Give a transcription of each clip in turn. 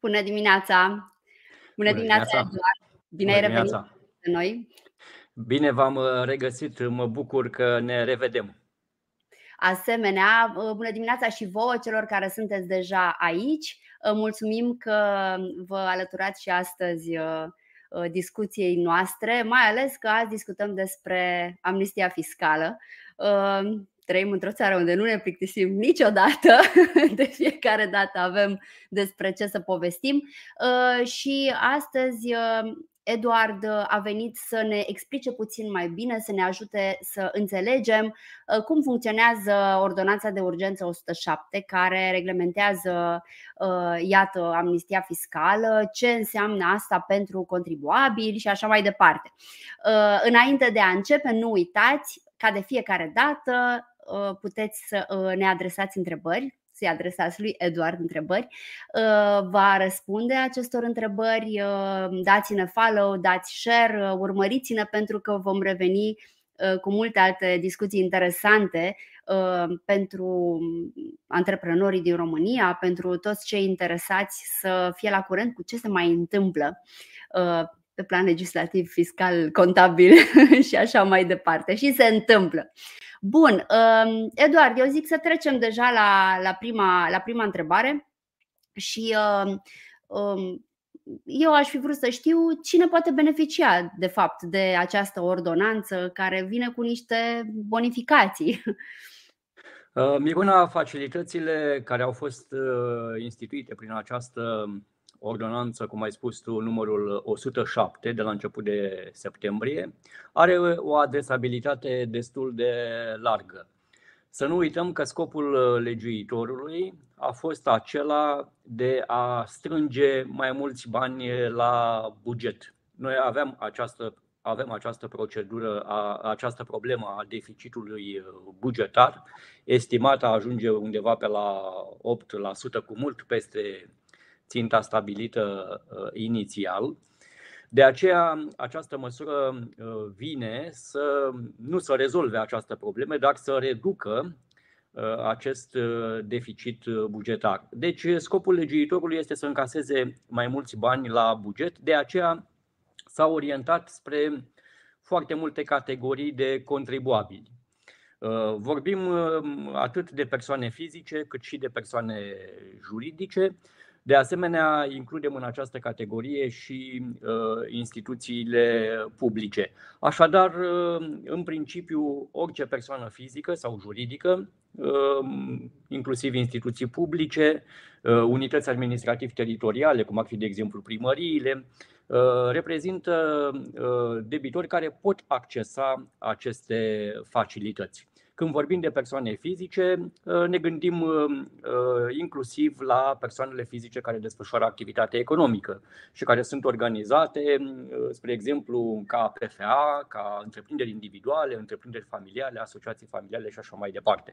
Bună dimineața! Bună Bună dimineața, dimineața! Eduard! Bine Bună ai revenit dimineața! de noi! Bine v-am regăsit, mă bucur că ne revedem. Asemenea, bună dimineața și vouă, celor care sunteți deja aici. Mulțumim că vă alăturați și astăzi discuției noastre, mai ales că azi discutăm despre amnistia fiscală. Trăim într-o țară unde nu ne plictisim niciodată, de fiecare dată avem despre ce să povestim și astăzi Eduard a venit să ne explice puțin mai bine, să ne ajute să înțelegem cum funcționează Ordonanța de Urgență 107, care reglementează, iată, amnistia fiscală, ce înseamnă asta pentru contribuabili și așa mai departe. Înainte de a începe, nu uitați, ca de fiecare dată, puteți să ne adresați întrebări, să-i adresați lui Eduard întrebări, va răspunde acestor întrebări. Dați-ne follow, dați share, urmăriți-ne, pentru că vom reveni cu multe alte discuții interesante pentru antreprenorii din România, pentru toți cei interesați să fie la curent cu ce se mai întâmplă pe plan legislativ, fiscal, contabil și așa mai departe. Și se întâmplă. Bun, Eduard, eu zic să trecem deja la prima întrebare. Și eu aș fi vrut să știu cine poate beneficia de fapt de această ordonanță care vine cu niște bonificații. Miruna, facilitățile care au fost instituite prin această ordonanță, cum ai spus tu, numărul 107 de la început de septembrie, are o adresabilitate destul de largă. Să nu uităm că scopul legiuitorului a fost acela de a strânge mai mulți bani la buget. Noi avem această procedură, această problemă a deficitului bugetar, estimată a ajunge undeva pe la 8%, cu mult peste ținta stabilită inițial. De aceea, această măsură vine nu să rezolve această problemă, dar să reducă acest deficit bugetar. Deci, scopul legiuitorului este să încaseze mai mulți bani la buget, de aceea s-a orientat spre foarte multe categorii de contribuabili. Vorbim atât de persoane fizice cât și de persoane juridice. De asemenea, includem în această categorie și instituțiile publice. Așadar, în principiu, orice persoană fizică sau juridică, inclusiv instituții publice, unități administrativ-teritoriale, cum ar fi, de exemplu, primăriile, reprezintă debitori care pot accesa aceste facilități. Când vorbim de persoane fizice, ne gândim inclusiv la persoanele fizice care desfășoară activitate economică și care sunt organizate, spre exemplu, ca PFA, ca întreprinderi individuale, întreprinderi familiale, asociații familiale și așa mai departe.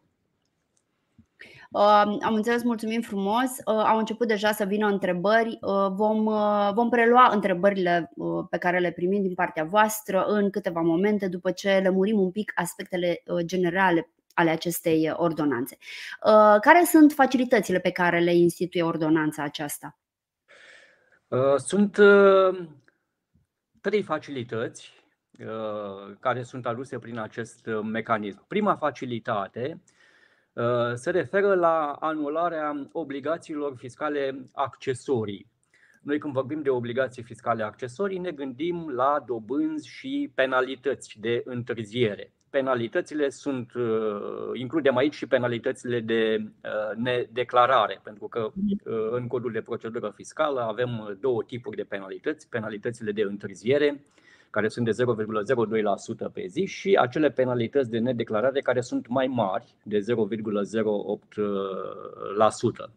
Am înțeles, mulțumim frumos. Au început deja să vină întrebări. Vom prelua întrebările pe care le primim din partea voastră în câteva momente, după ce lămurim un pic aspectele generale ale acestei ordonanțe. Care sunt facilitățile pe care le instituie ordonanța aceasta? Sunt 3 facilități care sunt aduse prin acest mecanism. Prima facilitate se referă la anularea obligațiilor fiscale accesorii. Noi, când vorbim de obligații fiscale accesorii, ne la dobânzi și penalități de întârziere. Penalitățile includem aici și penalitățile de nedeclarare, pentru că în codul de procedură fiscală avem 2 tipuri de penalități: penalitățile de întârziere, care sunt de 0,02% pe zi, și acele penalități de nedeclarare care sunt mai mari, de 0,08%.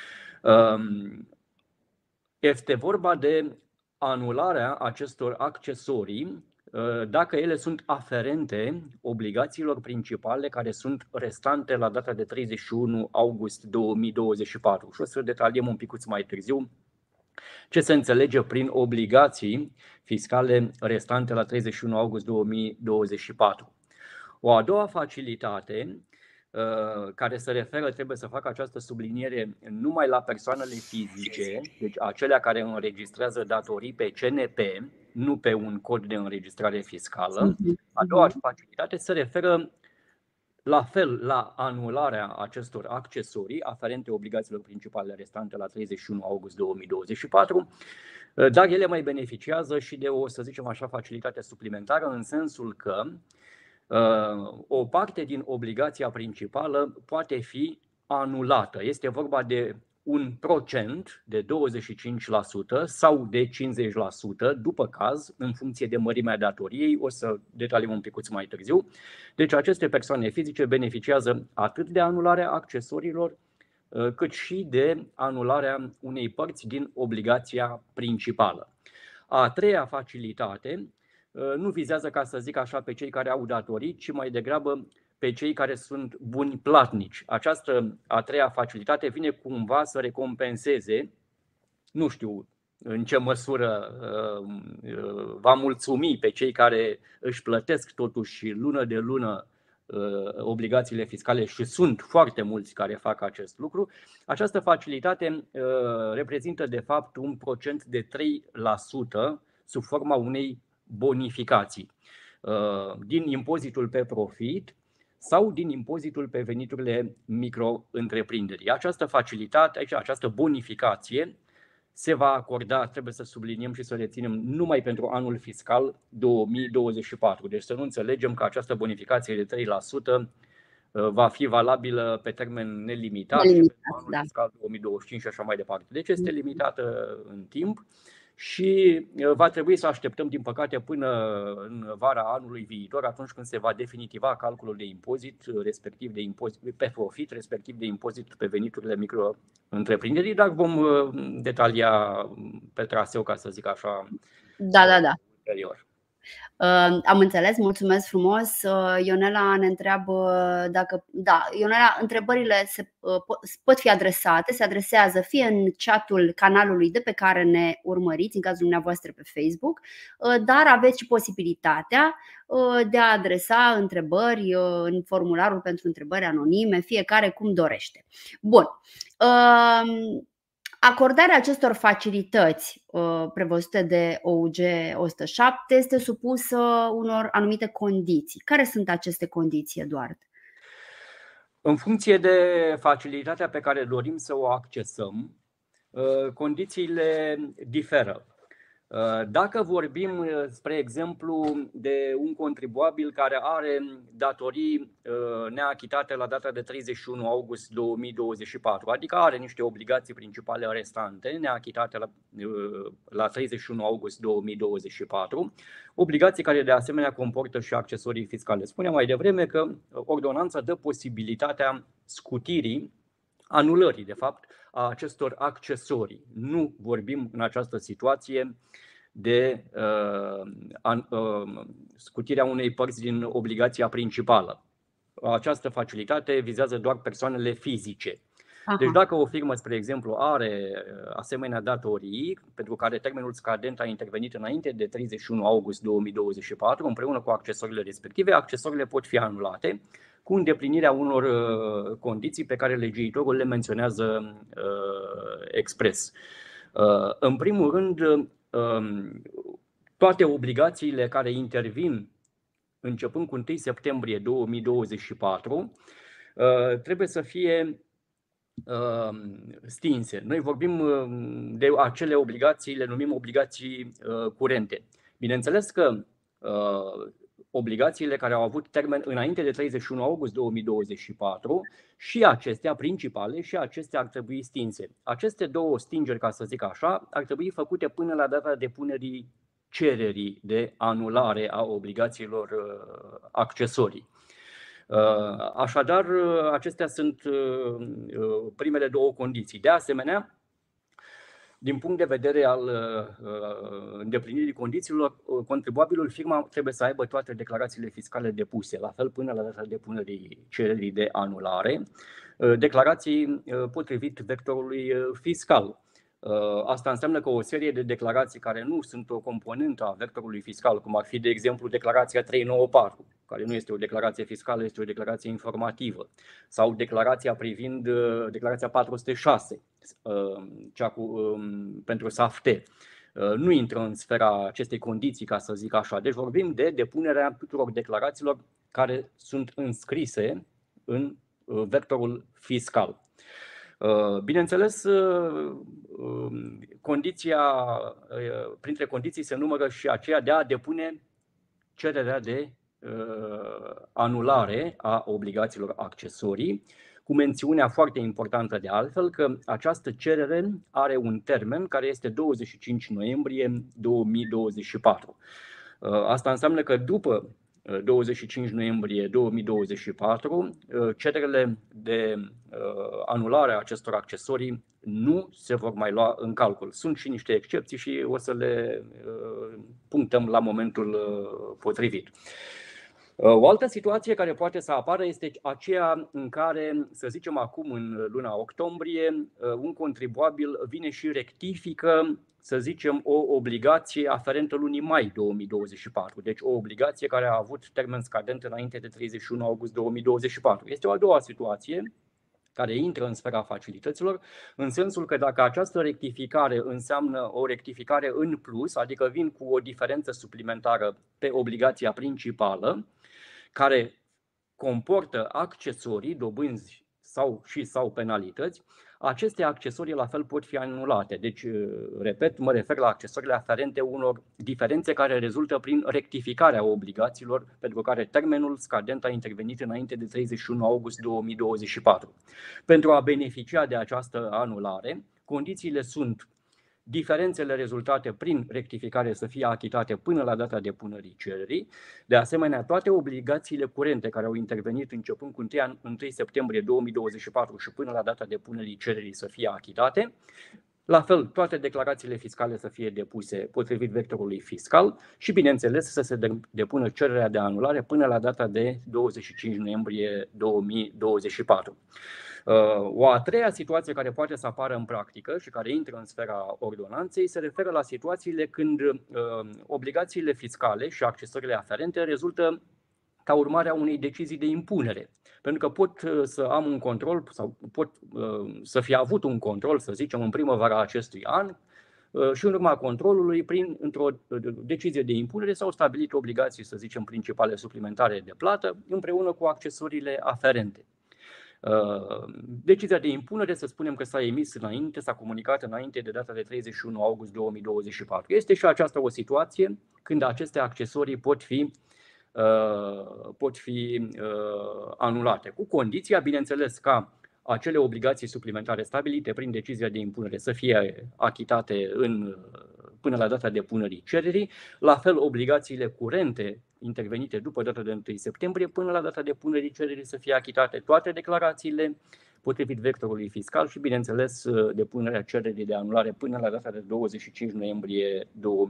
Este vorba de anularea acestor accesorii dacă ele sunt aferente obligațiilor principale care sunt restante la data de 31 august 2024. Și o să detaliem un pic mai târziu ce se înțelege prin obligații fiscale restante la 31 august 2024. O a doua facilitate care se referă, trebuie să facă această subliniere numai la persoanele fizice, deci acelea care înregistrează datorii pe CNP, nu pe un cod de înregistrare fiscală. A doua facilitate se referă la fel la anularea acestor accesorii aferente obligațiilor principale restante la 31 august 2024, dar ele mai beneficiază și de o, să zicem așa, facilitate suplimentară, în sensul că o parte din obligația principală poate fi anulată. Este vorba de un procent de 25% sau de 50%, după caz, în funcție de mărimea datoriei. O să detaliem un picuț mai târziu. Deci aceste persoane fizice beneficiază atât de anularea accesoriilor, cât și de anularea unei părți din obligația principală. A treia facilitate nu vizează, ca să zic așa, pe cei care au datorii, ci mai degrabă pe cei care sunt buni platnici. Această a treia facilitate vine cumva să recompenseze, nu știu în ce măsură va mulțumi pe cei care își plătesc totuși lună de lună obligațiile fiscale, și sunt foarte mulți care fac acest lucru. Această facilitate reprezintă de fapt un procent de 3% sub forma unei bonificații din impozitul pe profit sau din impozitul pe veniturile micro-întreprinderii. Această facilitate, această bonificație se va acorda, trebuie să subliniem și să reținem, numai pentru anul fiscal 2024. Deci să nu înțelegem că această bonificație de 3% va fi valabilă pe termen nelimitat și pentru anul fiscal 2025 și așa mai departe. Deci este limitată în timp și va trebui să așteptăm, din păcate, până în vara anului viitor, atunci când se va definitiva calculul de impozit, respectiv de impozit pe profit, respectiv de impozit pe veniturile micro-întreprinderii, dar vom detalia pe traseu, ca să zic așa, ulterior. Am înțeles, mulțumesc frumos. Ionela ne întreabă dacă Ionela, întrebările pot fi adresate, se adresează fie în chatul canalului de pe care ne urmăriți, în cazul dumneavoastră pe Facebook, dar aveți și posibilitatea de a adresa întrebări în formularul pentru întrebări anonime, fiecare cum dorește. Bun. Acordarea acestor facilități prevăzute de OUG 107 este supusă unor anumite condiții. Care sunt aceste condiții, Eduard? În funcție de facilitatea pe care dorim să o accesăm, condițiile diferă. Dacă vorbim, spre exemplu, de un contribuabil care are datorii neachitate la data de 31 august 2024, adică are niște obligații principale restante neachitate la 31 august 2024, obligații care de asemenea comportă și accesorii fiscale. Spuneam mai devreme că ordonanța dă posibilitatea scutirii, anulării, de fapt, a acestor accesorii. Nu vorbim în această situație de scutirea unei părți din obligația principală. Această facilitate vizează doar persoanele fizice. Deci dacă o firmă, spre exemplu, are asemenea datorii pentru care termenul scadent a intervenit înainte de 31 august 2024, împreună cu accesoriile respective, accesoriile pot fi anulate cu îndeplinirea unor condiții pe care legiuitorul le menționează expres. În primul rând, toate obligațiile care intervin începând cu 1 septembrie 2024 trebuie să fie stinse. Noi vorbim de acele obligații, le numim obligații curente. Bineînțeles că obligațiile care au avut termen înainte de 31 august 2024 și acestea principale și acestea ar trebui stinse. Aceste două stingeri, ca să zic așa, ar trebui făcute până la data depunerii cererii de anulare a obligațiilor accesorii. Așadar, acestea sunt primele două condiții. De asemenea, din punct de vedere al îndeplinirii condițiilor, contribuabilul, firma, trebuie să aibă toate declarațiile fiscale depuse, la fel până la data depunerii cererii de anulare, declarații potrivit vectorului fiscal. Asta înseamnă că o serie de declarații care nu sunt o componentă a vectorului fiscal, cum ar fi, de exemplu, declarația 394 care nu este o declarație fiscală, este o declarație informativă, sau declarația privind declarația 406, cea pentru SAFT, nu intră în sfera acestei condiții, ca să zic așa. Deci vorbim de depunerea tuturor declarațiilor care sunt înscrise în vectorul fiscal. Bineînțeles, printre condiții se numără și aceea de a depune cererea de anulare a obligațiilor accesorii, cu mențiunea foarte importantă de altfel că această cerere are un termen care este 25 noiembrie 2024. Asta înseamnă că după 25 noiembrie 2024, cererile de anulare a acestor accesorii nu se vor mai lua în calcul. Sunt și niște excepții și o să le punctăm la momentul potrivit. O altă situație care poate să apară este aceea în care, să zicem acum în luna octombrie, un contribuabil vine și rectifică, să zicem, o obligație aferentă lunii mai 2024. Deci o obligație care a avut termen scadent înainte de 31 august 2024. Este o a doua situație care intră în sfera facilităților, în sensul că dacă această rectificare înseamnă o rectificare în plus, adică vin cu o diferență suplimentară pe obligația principală, care comportă accesorii, dobânzi sau penalități, aceste accesorii la fel pot fi anulate. Deci, repet, mă refer la accesoriile aferente unor diferențe care rezultă prin rectificarea obligațiilor pentru care termenul scadent a intervenit înainte de 31 august 2024. Pentru a beneficia de această anulare, condițiile sunt diferențele rezultate prin rectificare să fie achitate până la data depunerii cererii. De asemenea, toate obligațiile curente care au intervenit începând cu 1 septembrie 2024 și până la data depunerii cererii să fie achitate. La fel, toate declarațiile fiscale să fie depuse potrivit vectorului fiscal și, bineînțeles, să se depună cererea de anulare până la data de 25 noiembrie 2024. O a treia situație care poate să apară în practică și care intră în sfera ordonanței se referă la situațiile când obligațiile fiscale și accesoriile aferente rezultă ca urmare a unei decizii de impunere. Pentru că pot să am un control sau pot să fi avut un control, să zicem, în primăvara acestui an și în urma controlului, într-o decizie de impunere, s-au stabilit obligații, să zicem, principale suplimentare de plată împreună cu accesoriile aferente. Decizia de impunere, să spunem că s-a emis înainte, s-a comunicat înainte de data de 31 august 2024. Este și aceasta o situație când aceste accesorii pot fi anulate, cu condiția, bineînțeles, ca acele obligații suplimentare stabilite prin decizia de impunere să fie achitate până la data depunerii cererii, la fel obligațiile curente intervenite după data de 1 septembrie până la data depunerii cererii să fie achitate toate declarațiile potrivit vectorului fiscal și, bineînțeles, depunerea cererii de anulare până la data de 25 noiembrie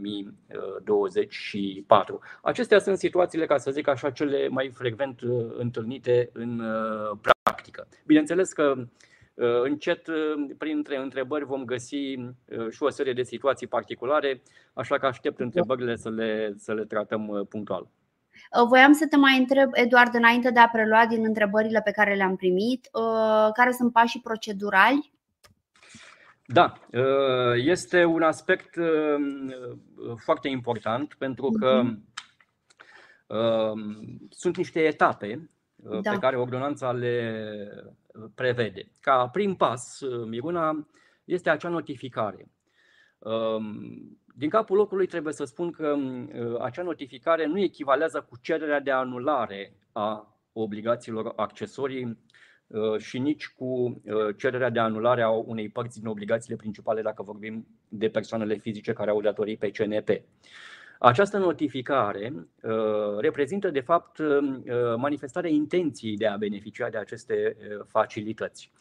2024. Acestea sunt situațiile, ca să zic așa, cele mai frecvent întâlnite în practică. Bineînțeles că încet, printre întrebări, vom găsi și o serie de situații particulare, așa că aștept întrebările să le tratăm punctual. Voiam să te mai întreb, Eduard, înainte de a prelua din întrebările pe care le-am primit, care sunt pașii procedurali? Da, este un aspect foarte important pentru că sunt niște etape pe care ordonanța le prevede. Ca prim pas, Miruna, este acea notificare. Din capul locului trebuie să spun că acea notificare nu echivalează cu cererea de anulare a obligațiilor accesorii și nici cu cererea de anulare a unei părți din obligațiile principale dacă vorbim de persoanele fizice care au datorii pe CNP. Această notificare reprezintă, de fapt, manifestarea intenției de a beneficia de aceste facilități.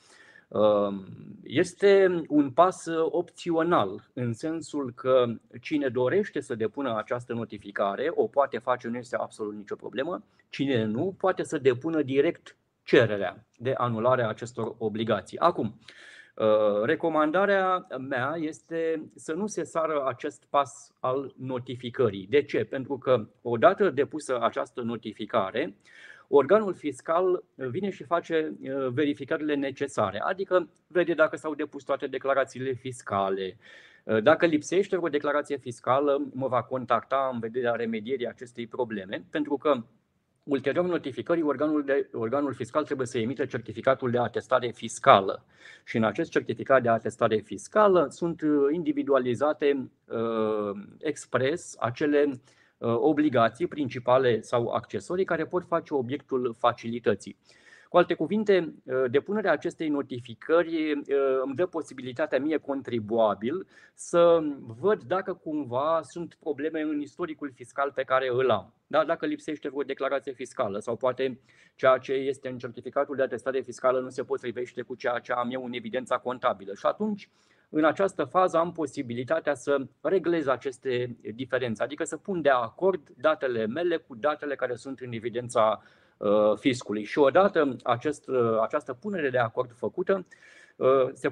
Este un pas opțional, în sensul că cine dorește să depună această notificare o poate face, nu este absolut nicio problemă. Cine nu, poate să depună direct cererea de anulare a acestor obligații. Acum, Recomandarea mea este să nu se sară acest pas al notificării. De ce? Pentru că odată depusă această notificare, organul fiscal vine și face verificările necesare, adică vede dacă s-au depus toate declarațiile fiscale. Dacă lipsește o declarație fiscală, mă va contacta în vederea remedierii acestei probleme, pentru că ulterior notificării, organul fiscal trebuie să emită certificatul de atestare fiscală și în acest certificat de atestare fiscală sunt individualizate expres acele obligații principale sau accesorii care pot face obiectul facilității. Cu alte cuvinte, depunerea acestei notificări îmi dă posibilitatea mie, contribuabil, să văd dacă cumva sunt probleme în istoricul fiscal pe care îl am. Da? Dacă lipsește o declarație fiscală sau poate ceea ce este în certificatul de atestare fiscală nu se potrivește cu ceea ce am eu în evidența contabilă. Și atunci, în această fază, am posibilitatea să reglez aceste diferențe, adică să pun de acord datele mele cu datele care sunt în evidența fiscului. Și odată această punere de acord făcută, se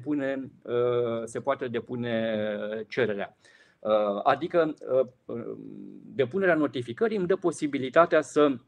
poate depune cererea. Adică depunerea notificării îmi dă posibilitatea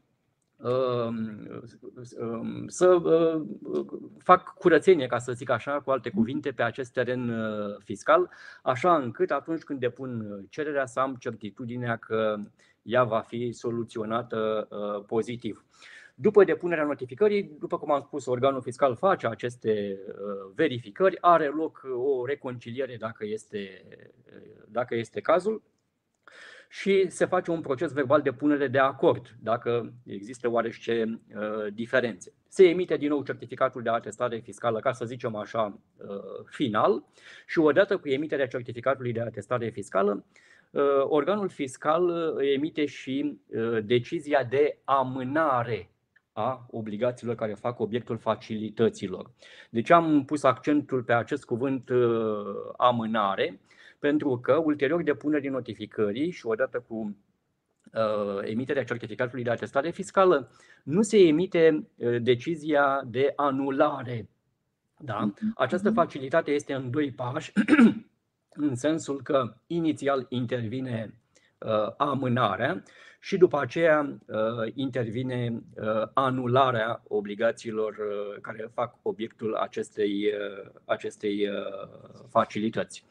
să fac curățenie, ca să zic așa, cu alte cuvinte, pe acest teren fiscal, așa încât atunci când depun cererea să am certitudinea că ea va fi soluționată pozitiv. După depunerea notificării, după cum am spus, organul fiscal face aceste verificări, are loc o reconciliere dacă este cazul și se face un proces verbal de punere de acord, dacă există oarește diferențe. Se emite din nou certificatul de atestare fiscală, ca să zicem așa, final, și odată cu emiterea certificatului de atestare fiscală, organul fiscal emite și decizia de amânare a obligațiilor care fac obiectul facilităților. Deci am pus accentul pe acest cuvânt amânare, pentru că ulterior depunerii notificării și odată cu emiterea certificatului de atestare fiscală, nu se emite decizia de anulare. Da? Această facilitate este în doi pași, în sensul că inițial intervine amânarea și după aceea intervine anularea obligațiilor care fac obiectul acestei facilități.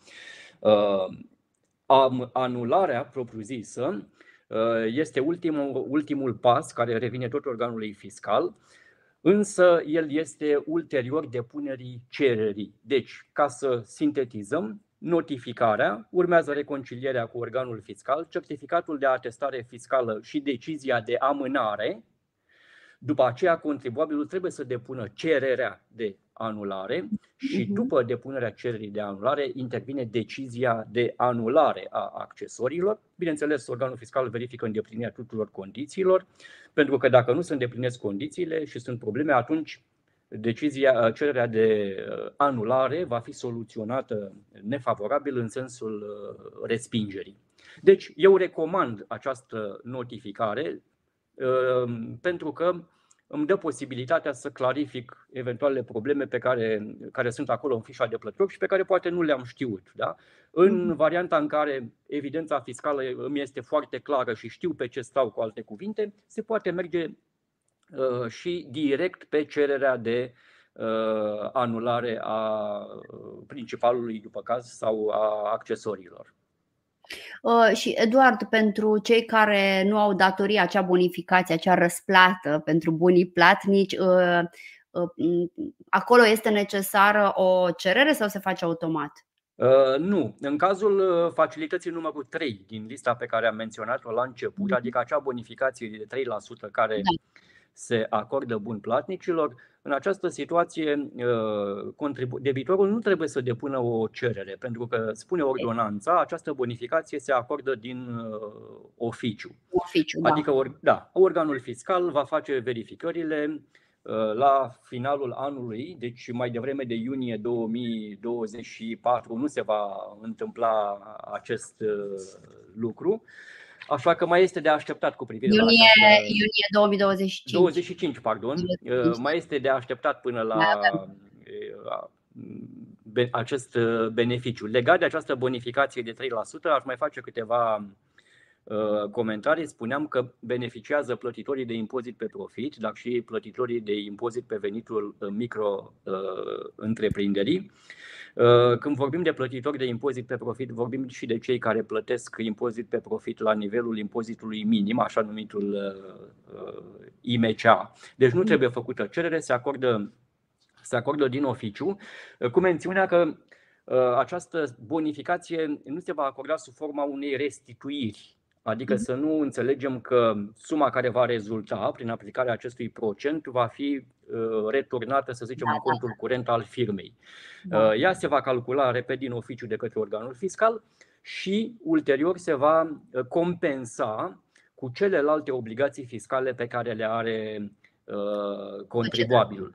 Anularea propriu-zisă este ultimul pas care revine tot organului fiscal, însă el este ulterior depunerii cererii. Deci, ca să sintetizăm, notificarea, urmează reconcilierea cu organul fiscal, certificatul de atestare fiscală și decizia de amânare. După aceea, contribuabilul trebuie să depună cererea de anulare și după depunerea cererii de anulare intervine decizia de anulare a accesoriilor. Bineînțeles, organul fiscal verifică îndeplinirea tuturor condițiilor, pentru că dacă nu se îndeplinesc condițiile și sunt probleme, atunci cererea de anulare va fi soluționată nefavorabil în sensul respingerii. Deci, eu recomand această notificare pentru că îmi dă posibilitatea să clarific eventuale probleme care sunt acolo în fișa de plătitor și pe care poate nu le-am știut. Da? În varianta în care evidența fiscală îmi este foarte clară și știu pe ce stau, cu alte cuvinte, se poate merge și direct pe cererea de anulare a principalului, după caz, sau a accesoriilor. Și Eduard, pentru cei care nu au datoria, acea bonificație, acea răsplată pentru bunii platnici, acolo este necesară o cerere sau se face automat? Nu. În cazul facilității numărul 3 din lista pe care am menționat-o la început, adică acea bonificație de 3% care se acordă bunplatnicilor, în această situație debitorul nu trebuie să depună o cerere, pentru că, spune ordonanța, această bonificație se acordă din oficiu. Adică organul fiscal va face verificările la finalul anului, deci mai devreme de iunie 2024 nu se va întâmpla acest lucru. Așa că mai este de așteptat cu privire la iunie 2025. 25, pardon. Mai este de așteptat până la acest beneficiu. Legat de această bonificație de 3%, aș mai face câteva comentarii. Spuneam că beneficiază plătitorii de impozit pe profit, dar și plătitorii de impozit pe venitul micro-întreprinderii. Când vorbim de plătitori de impozit pe profit, vorbim și de cei care plătesc impozit pe profit la nivelul impozitului minim, așa numitul IMCA. Deci nu trebuie făcută cerere, se acordă din oficiu, cu mențiunea că această bonificație nu se va acorda sub forma unei restituiri. Adică să nu înțelegem că suma care va rezulta prin aplicarea acestui procent va fi returnată, să zicem, în contul curent al firmei. Ea se va calcula, repet, din oficiu de către organul fiscal și ulterior se va compensa cu celelalte obligații fiscale pe care le are contribuabilul.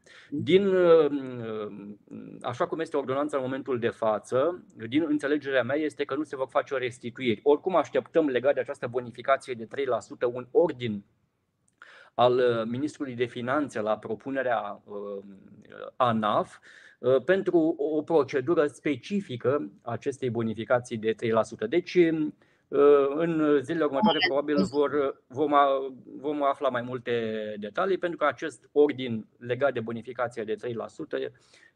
Așa cum este ordonanța în momentul de față, din înțelegerea mea este că nu se vor face restituiri. Oricum așteptăm legat de această bonificație de 3% un ordin al Ministrului de Finanțe la propunerea ANAF pentru o procedură specifică acestei bonificații de 3%. Deci în zilele următoare probabil vom afla mai multe detalii, pentru că acest ordin legat de bonificația de 3%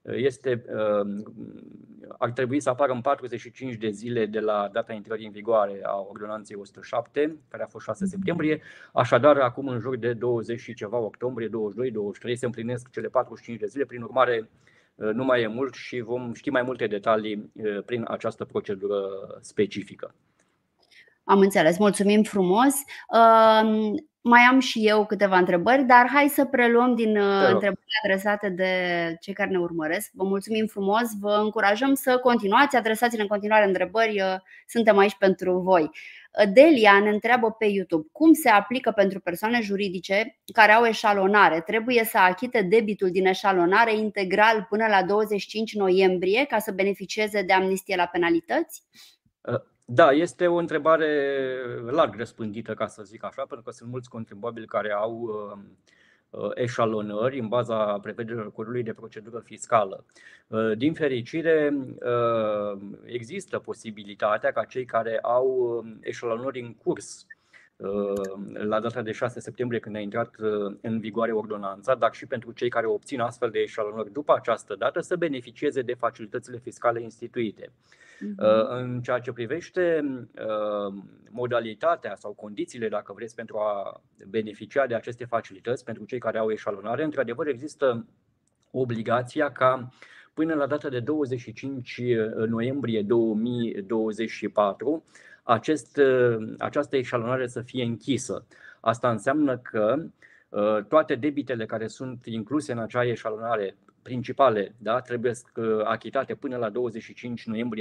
ar trebui să apară în 45 de zile de la data intrării în vigoare a ordonanței 107, care a fost 6 septembrie. Așadar, acum în jur de 20 și ceva octombrie, 22-23, se împlinesc cele 45 de zile. Prin urmare, nu mai e mult și vom ști mai multe detalii prin această procedură specifică. Am înțeles, mulțumim frumos. Mai am și eu câteva întrebări, dar hai să preluăm din întrebările adresate de cei care ne urmăresc. Vă mulțumim frumos, vă încurajăm să continuați, adresați-ne în continuare întrebări, suntem aici pentru voi. Delia ne întreabă pe YouTube: cum se aplică pentru persoane juridice care au eșalonare? Trebuie să achite debitul din eșalonare integral până la 25 noiembrie ca să beneficieze de amnistie la penalități? Da, este o întrebare larg răspândită, ca să zic așa, pentru că sunt mulți contribuabili care au eșalonări în baza prevederilor codului de procedură fiscală. Din fericire, există posibilitatea ca cei care au eșalonări în curs la data de 6 septembrie, când a intrat în vigoare ordonanța, dar și pentru cei care obțin astfel de eșalonări după această dată, să beneficieze de facilitățile fiscale instituite. În ceea ce privește modalitatea sau condițiile, dacă vreți, pentru a beneficia de aceste facilități pentru cei care au eșalonare, într-adevăr există obligația ca până la data de 25 noiembrie 2024 această eșalonare să fie închisă. Asta înseamnă că toate debitele care sunt incluse în acea eșalonare principale, da, trebuie achitate până la 25 noiembrie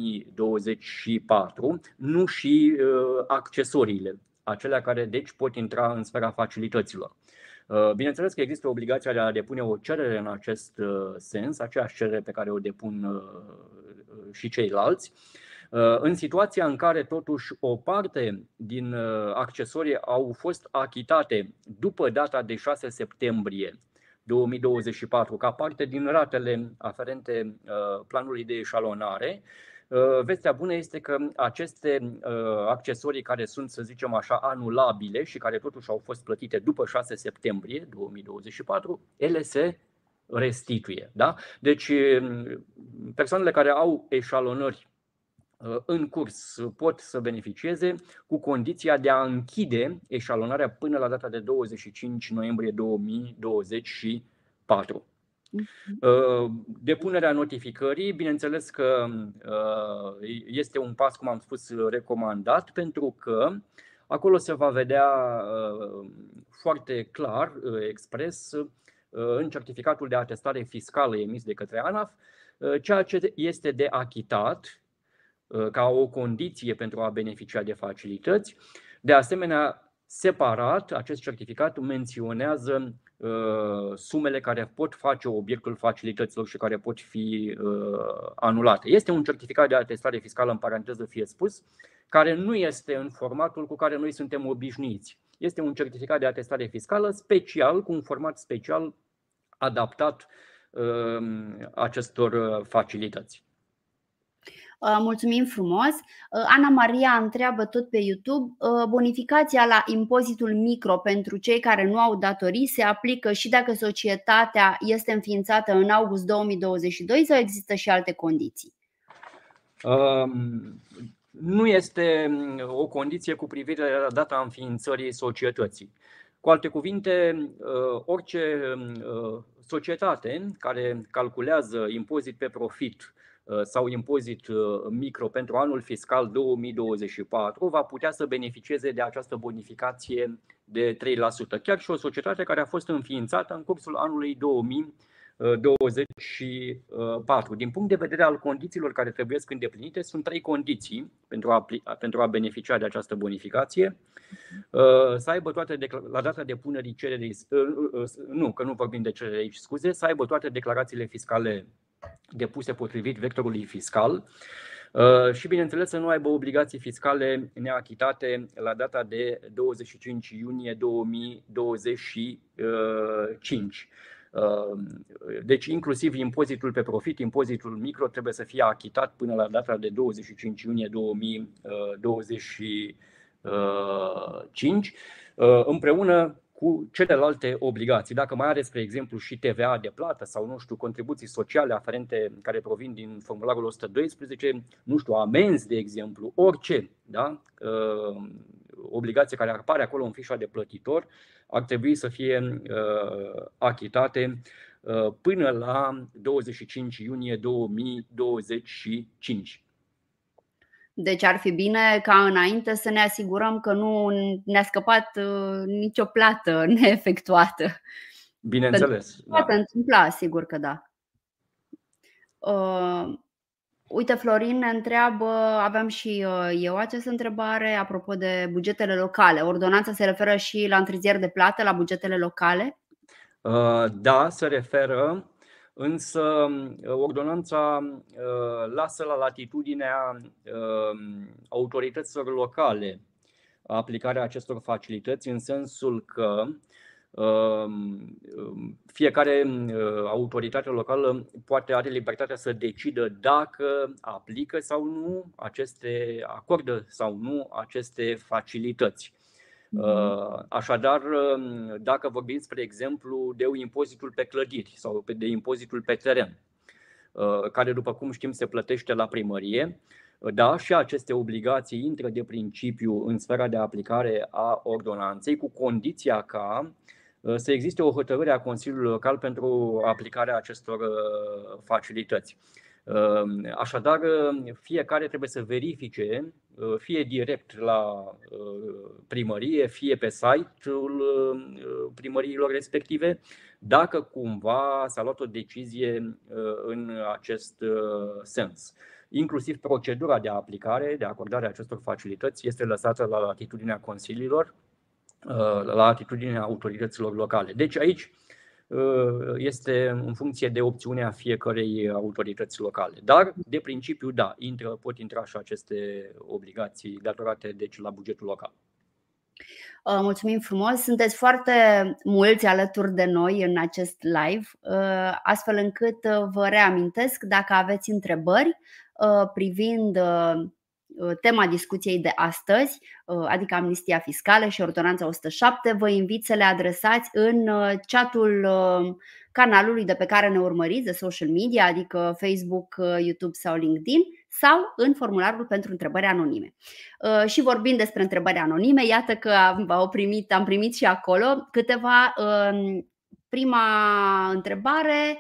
2024, nu și accesoriile, acelea care deci pot intra în sfera facilităților. Bineînțeles că există obligația de a depune o cerere în acest sens, aceeași cerere pe care o depun și ceilalți. În situația în care totuși o parte din accesorii au fost achitate după data de 6 septembrie 2024 ca parte din ratele aferente planului de eșalonare, vestea bună este că aceste accesorii care sunt, să zicem așa, anulabile și care totuși au fost plătite după 6 septembrie 2024, ele se restituie. Da? Deci persoanele care au eșalonări în curs pot să beneficieze cu condiția de a închide eșalonarea până la data de 25 noiembrie 2024. Depunerea notificării, bineînțeles că este un pas, cum am spus, recomandat, pentru că acolo se va vedea foarte clar, expres, în certificatul de atestare fiscală emis de către ANAF, ceea ce este de achitat ca o condiție pentru a beneficia de facilități. De asemenea, separat, acest certificat menționează sumele care pot face obiectul facilităților și care pot fi anulate. Este un certificat de atestare fiscală, în paranteză fie spus, care nu este în formatul cu care noi suntem obișnuiți. Este un certificat de atestare fiscală special, cu un format special adaptat acestor facilități. Mulțumim frumos. Ana Maria întreabă tot pe YouTube: bonificația la impozitul micro pentru cei care nu au datorii se aplică și dacă societatea este înființată în august 2022 sau există și alte condiții? Nu este o condiție cu privire la data înființării societății. Cu alte cuvinte, orice societate care calculează impozit pe profit sau impozit micro pentru anul fiscal 2024 va putea să beneficieze de această bonificație de 3%. Chiar și o societate care a fost înființată în cursul anului 2024. Din punct de vedere al condițiilor care trebuie îndeplinite, sunt 3 condiții pentru a beneficia de această bonificație. Să aibă toate la data depunerii cererii, nu vorbim de cerere aici, scuze, să aibă toate declarațiile fiscale depuse potrivit vectorului fiscal și, bineînțeles, să nu aibă obligații fiscale neachitate la data de 25 iunie 2025. Deci inclusiv impozitul pe profit, impozitul micro trebuie să fie achitat până la data de 25 iunie 2025 împreună cu celelalte obligații. Dacă mai are, spre exemplu, și TVA de plată sau, contribuții sociale aferente care provin din formularul 112, amenzi, de exemplu, orice, da? Obligație care apare acolo în fișa de plătitor, ar trebui să fie achitate până la 25 iunie 2025. Deci ar fi bine ca înainte să ne asigurăm că nu ne-a scăpat nicio plată neefectuată. Bineînțeles. Poate întâmpla, sigur că da. Uite, Florin ne întreabă, aveam și eu această întrebare apropo de bugetele locale. Ordonanța se referă și la întârzieri de plată la bugetele locale? Da, se referă, însă ordonanța lasă la latitudinea autorităților locale aplicarea acestor facilități, în sensul că fiecare autoritate locală are libertatea să decidă dacă aplică sau nu acordă sau nu aceste facilități. Așadar, dacă vorbim, spre exemplu, de impozitul pe clădiri sau de impozitul pe teren, care, după cum știm, se plătește la primărie, da, și aceste obligații intră de principiu în sfera de aplicare a ordonanței, cu condiția ca să existe o hotărâre a Consiliului Local pentru aplicarea acestor facilități. Așadar, fiecare trebuie să verifice, fie direct la primărie, fie pe site-ul primăriilor respective, dacă cumva s-a luat o decizie în acest sens. Inclusiv procedura de aplicare, de acordare a acestor facilități este lăsată la latitudinea consiliilor, la latitudinea autorităților locale. Deci aici este în funcție de opțiunea fiecărei autorități locale. Dar, de principiu, da, pot intra și aceste obligații datorate la bugetul local. Mulțumim frumos! Sunteți foarte mulți alături de noi în acest live, astfel încât vă reamintesc, dacă aveți întrebări privind tema discuției de astăzi, adică amnistia fiscală și ordonanța 107, vă invit să le adresați în chatul canalului de pe care ne urmăriți de social media, adică Facebook, YouTube sau LinkedIn, sau în formularul pentru întrebări anonime. Și vorbind despre întrebări anonime, iată că am primit și acolo câteva. Prima întrebare: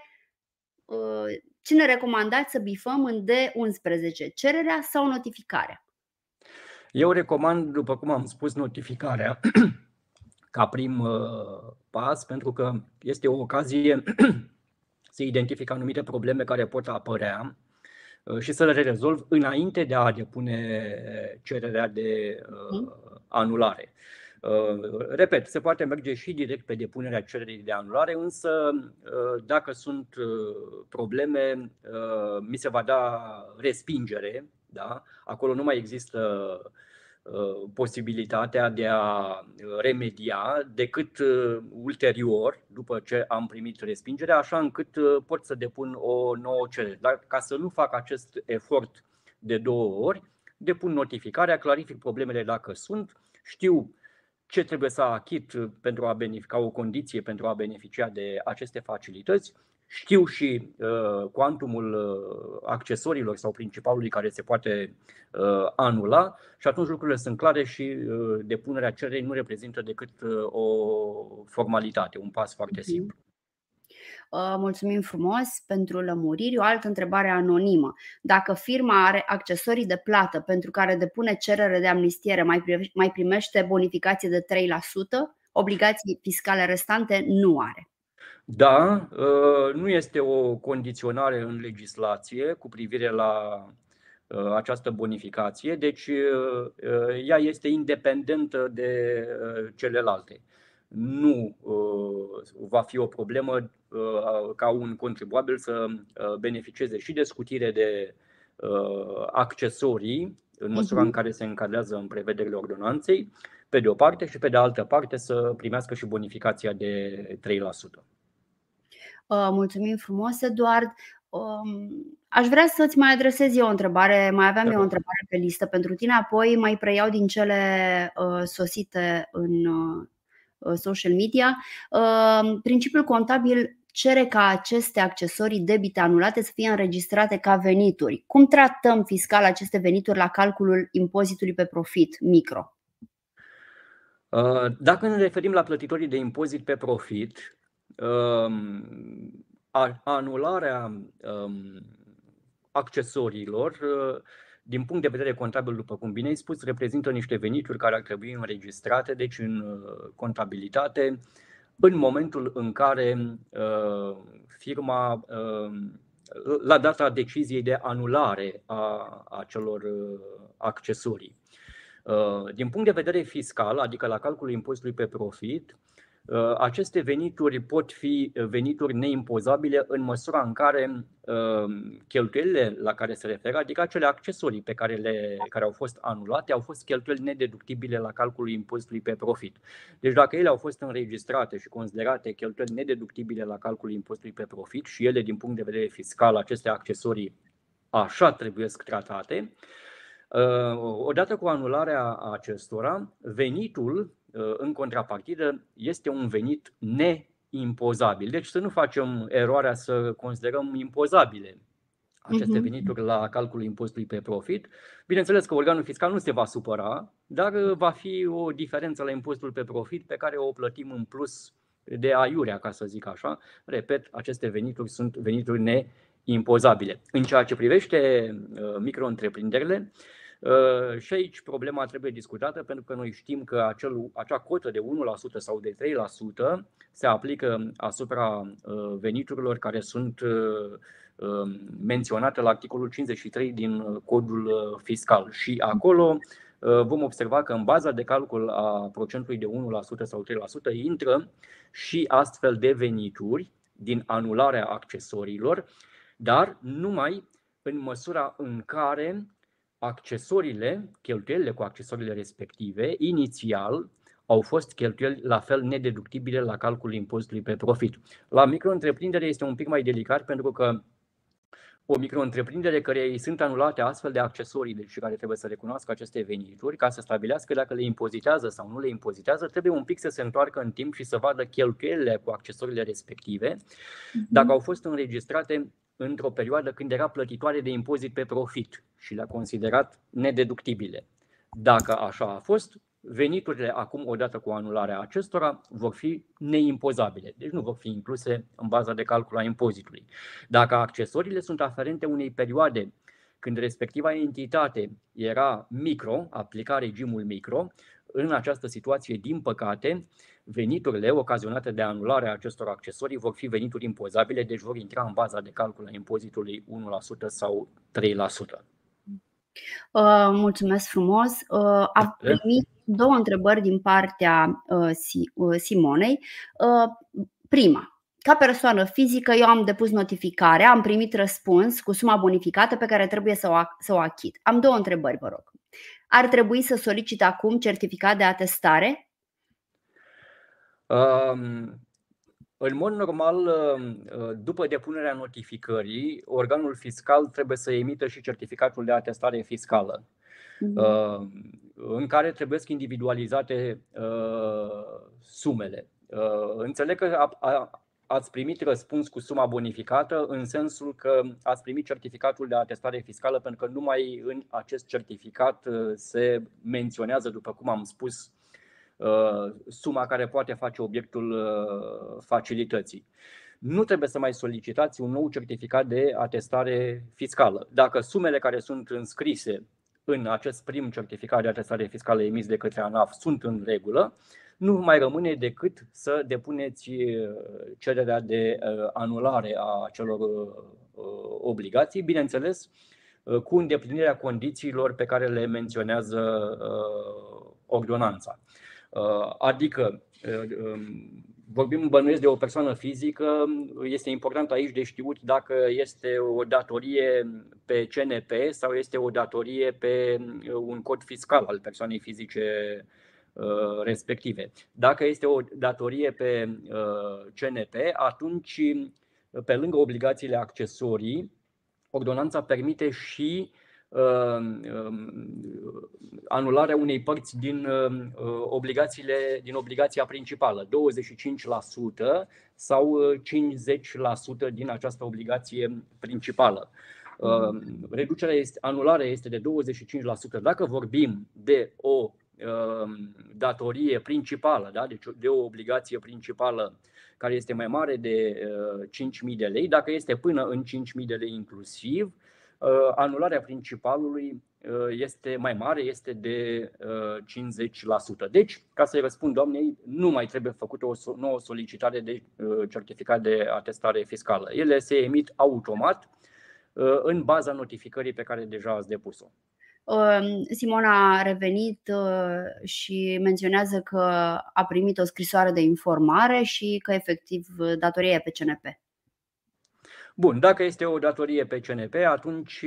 ce ne recomandați să bifăm în D11, cererea sau notificarea? Eu recomand, după cum am spus, notificarea ca prim pas, pentru că este o ocazie să identific anumite probleme care pot apărea și să le rezolv înainte de a depune cererea de anulare. Repet, se poate merge și direct pe depunerea cererii de anulare, însă dacă sunt probleme, mi se va da respingere. Da? Acolo nu mai există posibilitatea de a remedia decât ulterior, după ce am primit respingerea, așa încât pot să depun o nouă cerere. Dar ca să nu fac acest efort de 2 ori, depun notificarea, clarific problemele dacă sunt, știu ce trebuie să achit pentru a beneficia, o condiție pentru a beneficia de aceste facilități, știu și cuantumul accesoriilor sau principalului care se poate anula și atunci lucrurile sunt clare și depunerea cererii nu reprezintă decât o formalitate, un pas foarte simplu. Mulțumim frumos pentru lămuriri. O altă întrebare anonimă. Dacă firma are accesorii de plată pentru care depune cerere de amnistiere, mai primește bonificație de 3%? Obligații fiscale restante nu are. Da, nu este o condiționare în legislație cu privire la această bonificație, deci ea este independentă de celelalte. Nu va fi o problemă ca un contribuabil să beneficieze și de scutire de accesorii în măsura în care se încadrează în prevederile ordonanței, pe de o parte, și pe de altă parte să primească și bonificația de 3%. Mulțumim frumos, Eduard. Aș vrea să-ți mai adresez eu o întrebare. Mai aveam eu o întrebare pe listă pentru tine, apoi mai preiau din cele sosite în social media. Principiul contabil cere ca aceste accesorii debite anulate să fie înregistrate ca venituri. Cum tratăm fiscal aceste venituri la calculul impozitului pe profit micro? Dacă ne referim la plătitorii de impozit pe profit, anularea accesoriilor, din punct de vedere contabil, după cum bine ai spus, reprezintă niște venituri care ar trebui înregistrate, deci în contabilitate, în momentul în care firma, la data deciziei de anulare a acelor accesorii. Din punct de vedere fiscal, adică la calculul impozitului pe profit, aceste venituri pot fi venituri neimpozabile în măsura în care cheltuielile la care se referă, adică acele accesorii care au fost anulate, au fost cheltuieli nedeductibile la calculul impozitului pe profit. Deci dacă ele au fost înregistrate și considerate cheltuieli nedeductibile la calculul impozitului pe profit și ele din punct de vedere fiscal, aceste accesorii așa trebuie tratate, odată cu anularea acestora, venitul în contrapartidă este un venit neimpozabil. Deci să nu facem eroarea să considerăm impozabile aceste venituri la calculul impozitului pe profit. Bineînțeles că organul fiscal nu se va supăra, dar va fi o diferență la impozitul pe profit pe care o plătim în plus de aiurea, ca să zic așa. Repet, aceste venituri sunt venituri neimpozabile. În ceea ce privește micro-întreprinderile, și aici problema trebuie discutată, pentru că noi știm că acea cotă de 1% sau de 3% se aplică asupra veniturilor care sunt menționate la articolul 53 din codul fiscal. Și acolo vom observa că în baza de calcul a procentului de 1% sau 3% intră și astfel de venituri din anularea accesoriilor, dar numai în măsura în care accesoriile, cheltuielile cu accesoriile respective, inițial au fost cheltuieli la fel nedeductibile la calculul impozitului pe profit. La micro-întreprindere este un pic mai delicat, pentru că o micro-întreprindere care îi sunt anulate astfel de accesorii, deci care trebuie să recunoască aceste venituri, ca să stabilească dacă le impozitează sau nu le impozitează, trebuie un pic să se întoarcă în timp și să vadă cheltuielile cu accesoriile respective, dacă au fost înregistrate într-o perioadă când era plătitoare de impozit pe profit și le-a considerat nedeductibile. Dacă așa a fost, veniturile acum, odată cu anularea acestora, vor fi neimpozabile, deci nu vor fi incluse în baza de calcul a impozitului. Dacă accesoriile sunt aferente unei perioade când respectiva entitate era micro, aplica regimul micro, în această situație, din păcate, veniturile ocazionate de anularea acestor accesorii vor fi venituri impozabile, deci vor intra în baza de calcul a impozitului 1% sau 3%. Mulțumesc frumos. Am primit 2 întrebări din partea Simonei. Prima: ca persoană fizică, eu am depus notificarea, am primit răspuns cu suma bonificată pe care trebuie să o achit. Am 2 întrebări, vă rog. Ar trebui să solicite acum certificat de atestare? În mod normal, după depunerea notificării, organul fiscal trebuie să emită și certificatul de atestare fiscală, în care trebuie individualizate sumele. Înțeleg că ați primit răspuns cu suma bonificată, în sensul că ați primit certificatul de atestare fiscală, pentru că numai în acest certificat se menționează, după cum am spus, suma care poate face obiectul facilității. Nu trebuie să mai solicitați un nou certificat de atestare fiscală. Dacă sumele care sunt înscrise în acest prim certificat de atestare fiscală emis de către ANAF sunt în regulă, nu mai rămâne decât să depuneți cererea de anulare a acelor obligații, bineînțeles, cu îndeplinirea condițiilor pe care le menționează ordonanța. Adică, vorbim, bănuiesc, de o persoană fizică, este important aici de știut dacă este o datorie pe CNP sau este o datorie pe un cod fiscal al persoanei fizice respective. Dacă este o datorie pe CNP, atunci, pe lângă obligațiile accesorii, ordonanța permite și anularea unei părți din obligația principală, 25% sau 50% din această obligație principală. Anularea este de 25% dacă vorbim de o datorie principală, da? Deci de o obligație principală care este mai mare de 5.000 de lei, dacă este până în 5.000 de lei inclusiv, anularea principalului este mai mare, este de 50%. Deci, ca să-i răspund doamnei, nu mai trebuie făcută o nouă solicitare de certificat de atestare fiscală. Ele se emit automat în baza notificării pe care deja ați depus-o. Simona a revenit și menționează că a primit o scrisoare de informare și că efectiv datoria e pe CNP. Bun, dacă este o datorie pe CNP, atunci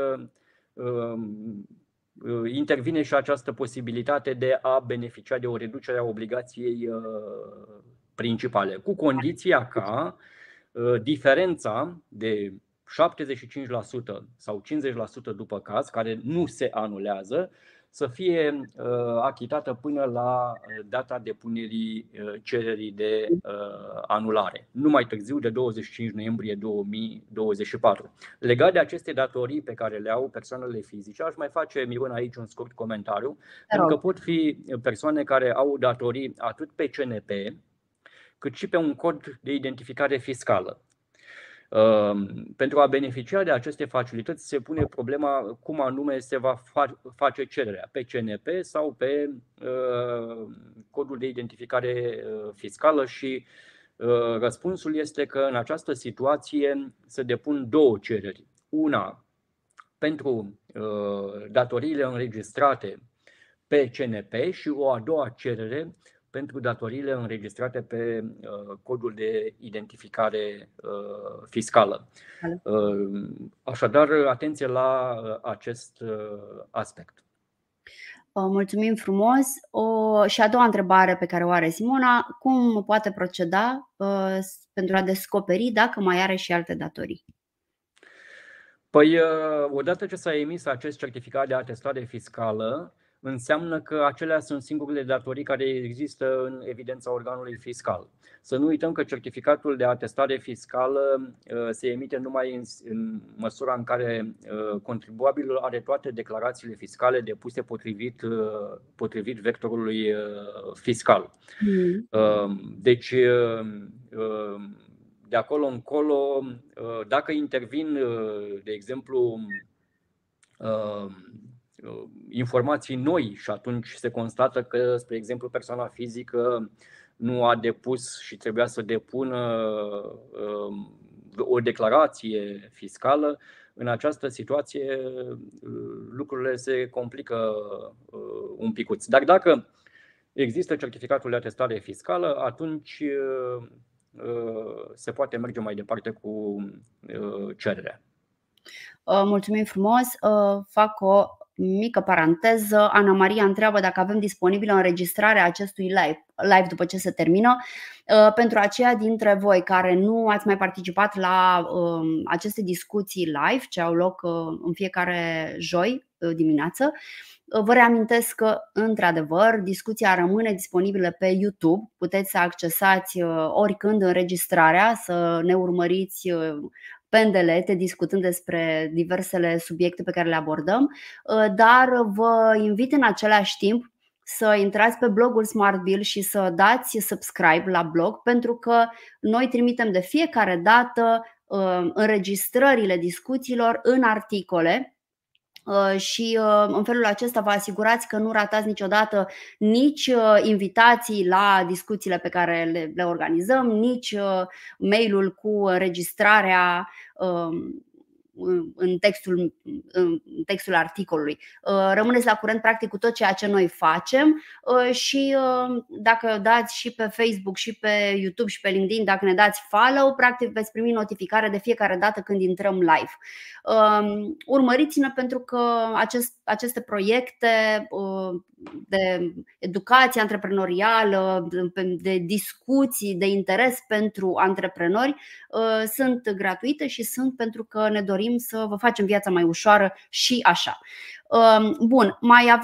intervine și această posibilitate de a beneficia de o reducere a obligației principale, cu condiția ca diferența de 75% sau 50% după caz, care nu se anulează, să fie achitată până la data depunerii cererii de anulare, nu mai târziu de 25 noiembrie 2024. Legat de aceste datorii pe care le au persoanele fizice, aș mai face, Miruna, aici un scurt comentariu, pentru că pot fi persoane care au datorii atât pe CNP, cât și pe un cod de identificare fiscală. Pentru a beneficia de aceste facilități se pune problema cum anume se va face cererea, pe CNP sau pe codul de identificare fiscală, și răspunsul este că în această situație se depun două cereri. Una pentru datoriile înregistrate pe CNP și o a doua cerere pentru datoriile înregistrate pe codul de identificare fiscală. Așadar, atenție la acest aspect. Mulțumim frumos. Și a doua întrebare pe care o are Simona: cum poate proceda pentru a descoperi dacă mai are și alte datorii? Păi, odată ce s-a emis acest certificat de atestare fiscală, înseamnă că acelea sunt singurele datorii care există în evidența organului fiscal. Să nu uităm că certificatul de atestare fiscală se emite numai în măsura în care contribuabilul are toate declarațiile fiscale depuse potrivit vectorului fiscal. Deci, de acolo încolo, dacă intervin, de exemplu, informații noi și atunci se constată că, spre exemplu, persoana fizică nu a depus și trebuia să depună o declarație fiscală, în această situație lucrurile se complică un picuț. Dar dacă există certificatul de atestare fiscală, atunci se poate merge mai departe cu cererea. Mulțumim frumos. Fac o mică paranteză, Ana Maria întreabă dacă avem disponibilă înregistrarea acestui live după ce se termină. Pentru aceia dintre voi care nu ați mai participat la aceste discuții live ce au loc în fiecare joi dimineață, vă reamintesc că, într-adevăr, discuția rămâne disponibilă pe YouTube. Puteți să accesați oricând înregistrarea, să ne urmăriți pendelete discutând despre diversele subiecte pe care le abordăm, dar vă invit în același timp să intrați pe blogul Smart Bill și să dați subscribe la blog, pentru că noi trimitem de fiecare dată înregistrările discuțiilor în articole. Și în felul acesta vă asigurați că nu ratați niciodată nici invitații la discuțiile pe care le organizăm, nici mailul cu înregistrarea în textul articolului. Rămâneți la curent practic cu tot ceea ce noi facem și dacă dați și pe Facebook și pe YouTube și pe LinkedIn, dacă ne dați follow, practic veți primi notificare de fiecare dată când intrăm live. Urmăriți-ne pentru că aceste proiecte de educație antreprenorială, de discuții, de interes pentru antreprenori sunt gratuite și sunt pentru că ne dorim să vă facem viața mai ușoară și așa. Bun,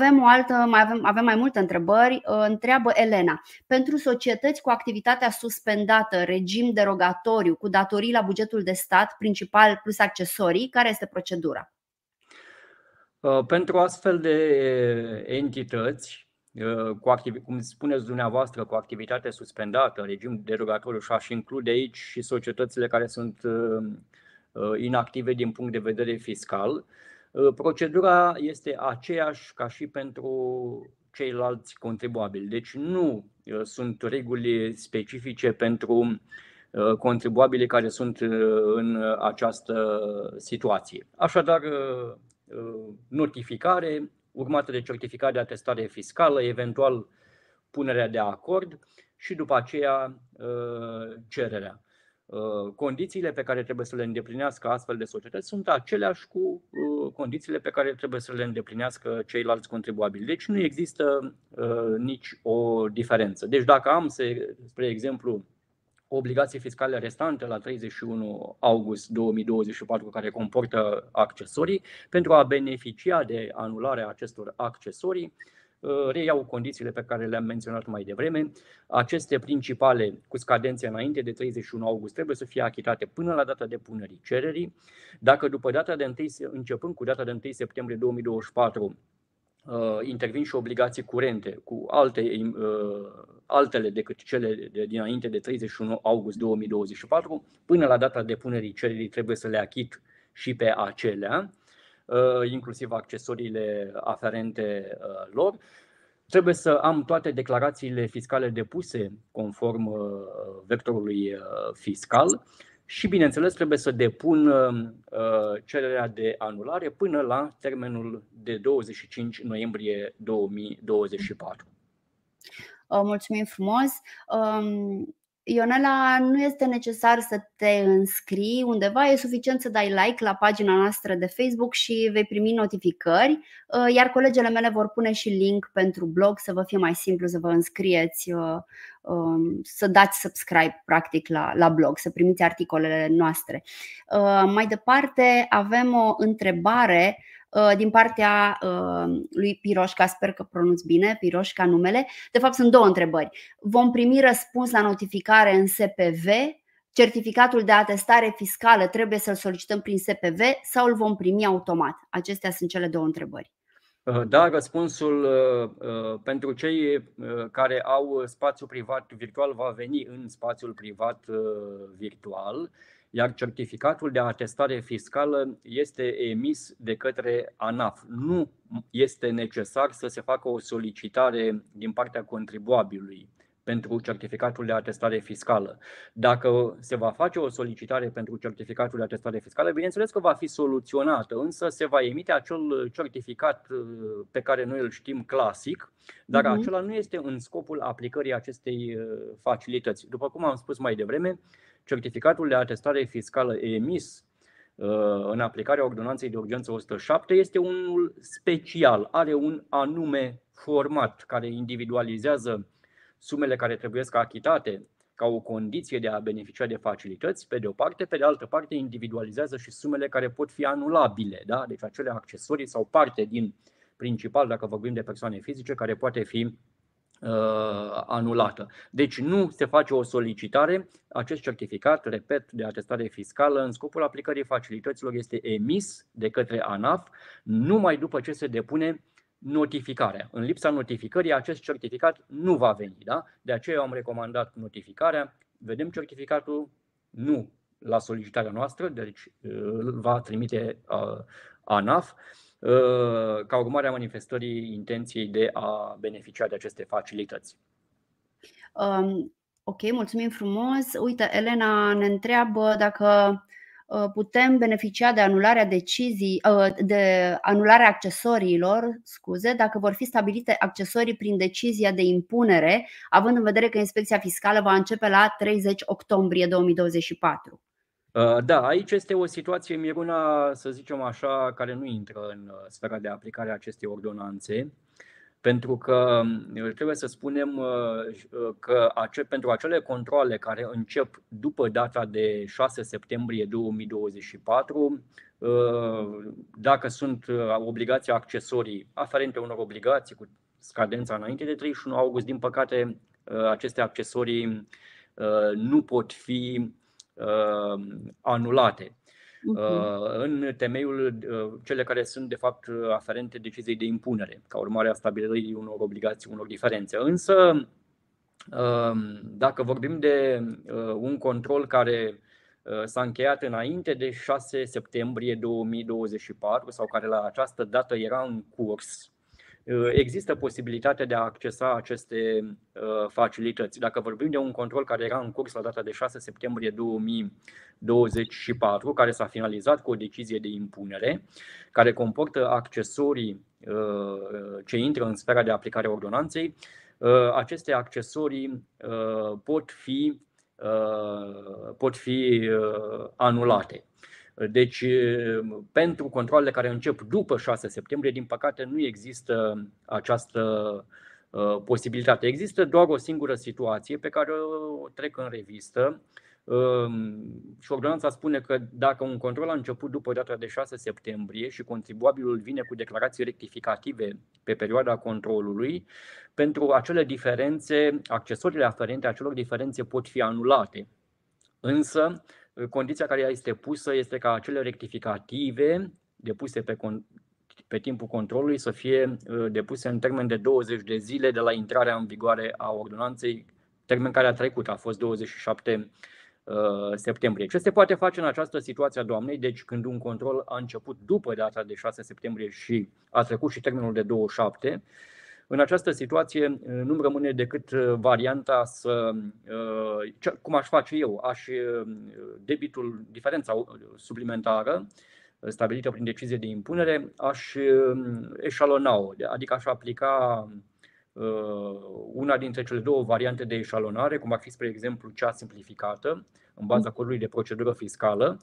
avem mai multe întrebări. Întreabă Elena: pentru societăți cu activitatea suspendată, regim derogatoriu cu datorii la bugetul de stat principal plus accesorii, care este procedura? Pentru astfel de entități, cum spuneți dumneavoastră, cu activitate suspendată, regim derogatoriu, și aș include aici și societățile care sunt inactive din punct de vedere fiscal, procedura este aceeași ca și pentru ceilalți contribuabili. Deci nu sunt reguli specifice pentru contribuabilii care sunt în această situație. Așadar, notificare urmată de certificat de atestare fiscală, eventual punerea de acord și după aceea cererea. Condițiile pe care trebuie să le îndeplinească astfel de societăți sunt aceleași cu condițiile pe care trebuie să le îndeplinească ceilalți contribuabili. Deci nu există nici o diferență. Deci dacă am, spre exemplu, obligații fiscale restante la 31 august 2024 care comportă accesorii, pentru a beneficia de anularea acestor accesorii, reiau condițiile pe care le-am menționat mai devreme. Aceste principale cu scadențe înainte de 31 august trebuie să fie achitate până la data depunerii cererii. Dacă începând cu data de 1 septembrie 2024 intervin și obligații curente cu altele decât cele dinainte de 31 august 2024, până la data depunerii cererii trebuie să le achit și pe acelea, inclusiv accesoriile aferente lor. Trebuie să am toate declarațiile fiscale depuse conform vectorului fiscal și, bineînțeles, trebuie să depun cererea de anulare până la termenul de 25 noiembrie 2024. Mulțumim frumos! Ionela, nu este necesar să te înscrii undeva, e suficient să dai like la pagina noastră de Facebook și vei primi notificări, iar colegele mele vor pune și link pentru blog să vă fie mai simplu să vă înscrieți, să dați subscribe practic la blog, să primiți articolele noastre. Mai departe avem o întrebare din partea lui Piroșca, sper că pronunț bine, Piroșca numele. De fapt sunt două întrebări. Vom primi răspuns la notificare în SPV? Certificatul de atestare fiscală trebuie să-l solicităm prin SPV sau îl vom primi automat? Acestea sunt cele două întrebări. Da, răspunsul pentru cei care au spațiu privat virtual va veni în spațiul privat virtual, iar certificatul de atestare fiscală este emis de către ANAF. Nu este necesar să se facă o solicitare din partea contribuabilului pentru certificatul de atestare fiscală. Dacă se va face o solicitare pentru certificatul de atestare fiscală, bineînțeles că va fi soluționată, însă se va emite acel certificat pe care noi îl știm clasic, dar acela nu este în scopul aplicării acestei facilități. După cum am spus mai devreme, certificatul de atestare fiscală emis în aplicarea ordonanței de urgență 107 este unul special, are un anume format care individualizează sumele care trebuie achitate ca o condiție de a beneficia de facilități, pe de o parte, pe de altă parte individualizează și sumele care pot fi anulabile, da? Deci acele accesorii sau parte din principal, dacă vorbim de persoane fizice, care poate fi anulată. Deci nu se face o solicitare, acest certificat, repet, de atestare fiscală în scopul aplicării facilităților este emis de către ANAF numai după ce se depune notificarea. În lipsa notificării, acest certificat nu va veni. Da? De aceea eu am recomandat notificarea, vedem certificatul, nu la solicitarea noastră, deci îl va trimite ANAF, ca urmare a manifestării intenției de a beneficia de aceste facilități. Ok, mulțumim frumos. Uite, Elena ne întreabă dacă putem beneficia de anularea de anularea accesoriilor, dacă vor fi stabilite accesorii prin decizia de impunere, având în vedere că inspecția fiscală va începe la 30 octombrie 2024. Da, aici este o situație, Miruna, să zicem așa, care nu intră în sfera de aplicare a acestei ordonanțe, pentru că trebuie să spunem că pentru acele controale care încep după data de 6 septembrie 2024, dacă sunt obligații accesorii aferente unor obligații cu scadența înainte de 31 august, din păcate aceste accesorii nu pot fi anulate. În temeiul cele care sunt de fapt aferente deciziei de impunere, ca urmare a stabilirii unor obligații, unor diferențe. Însă, dacă vorbim de un control care s-a încheiat înainte de 6 septembrie 2024 sau care la această dată era în curs, există posibilitatea de a accesa aceste facilități. Dacă vorbim de un control care era în curs la data de 6 septembrie 2024, care s-a finalizat cu o decizie de impunere, care comportă accesorii ce intră în sfera de aplicare a ordonanței, aceste accesorii pot fi anulate. Deci, pentru controalele care încep după 6 septembrie, din păcate, nu există această posibilitate. Există doar o singură situație pe care o trec în revistă și ordonanța spune că dacă un control a început după data de 6 septembrie și contribuabilul vine cu declarații rectificative pe perioada controlului, pentru acele diferențe, accesoriile aferente acelor diferențe pot fi anulate. Însă, condiția care este pusă este ca acele rectificative depuse pe timpul controlului să fie depuse în termen de 20 de zile de la intrarea în vigoare a ordonanței, termen care a trecut, a fost 27 septembrie. Ce se poate face în această situație a doamnei, deci când un control a început după data de 6 septembrie și a trecut și termenul de 27, în această situație nu-mi rămâne decât varianta cum aș face eu, diferența suplimentară stabilită prin decizie de impunere, aș eșalona-o, adică aș aplica una dintre cele două variante de eșalonare, cum ar fi, spre exemplu, cea simplificată, în baza codului de procedură fiscală,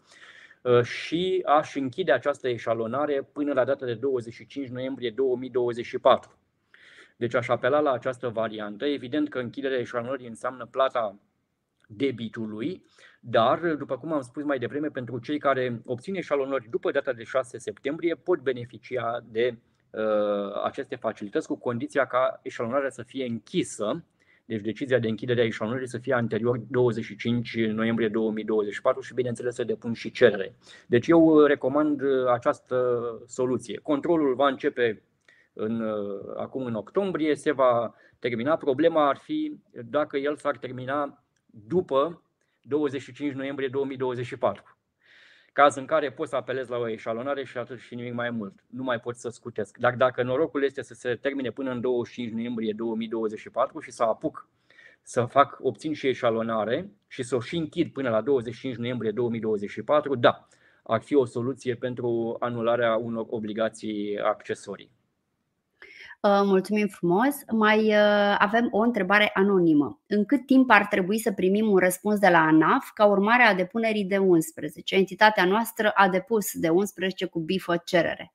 și aș închide această eșalonare până la data de 25 noiembrie 2024. Deci aș apela la această variantă. Evident că închiderea eșalonării înseamnă plata debitului, dar, după cum am spus mai devreme, pentru cei care obțin eșalonări după data de 6 septembrie pot beneficia de aceste facilități cu condiția ca eșalonarea să fie închisă, deci decizia de închidere a eșalonării să fie anterior 25 noiembrie 2024 și, bineînțeles, să depun și cerere. Deci eu recomand această soluție. Controlul va începe acum în octombrie, se va termina. Problema ar fi dacă el s-ar termina după 25 noiembrie 2024. Caz în care pot să apelez la o eșalonare și atât și nimic mai mult. Nu mai pot să scutesc. Dar dacă norocul este să se termine până în 25 noiembrie 2024 și să apuc să obțin și eșalonare și să o și închid până la 25 noiembrie 2024, da, ar fi o soluție pentru anularea unor obligații accesorii. Mulțumim frumos. Mai avem o întrebare anonimă. În cât timp ar trebui să primim un răspuns de la ANAF ca urmare a depunerii de 11? Entitatea noastră a depus de 11 cu bifă cerere.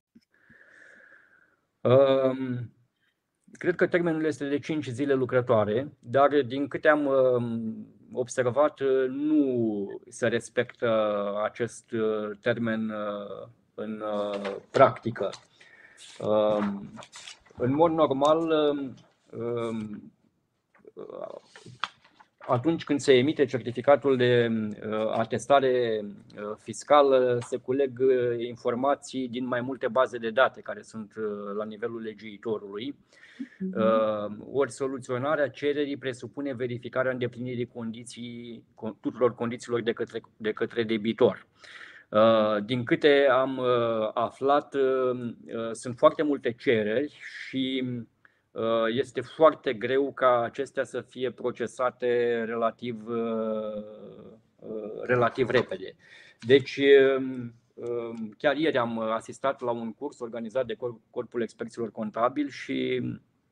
Cred că termenul este de 5 zile lucrătoare, dar din câte am observat, nu se respectă acest termen în practică. În mod normal, atunci când se emite certificatul de atestare fiscală, se culeg informații din mai multe baze de date care sunt la nivelul legiuitorului. Ori soluționarea cererii presupune verificarea îndeplinirii tuturor condițiilor de către debitor. Din câte am aflat, sunt foarte multe cereri și este foarte greu ca acestea să fie procesate relativ repede. Deci, chiar ieri am asistat la un curs organizat de Corpul Experților Contabili și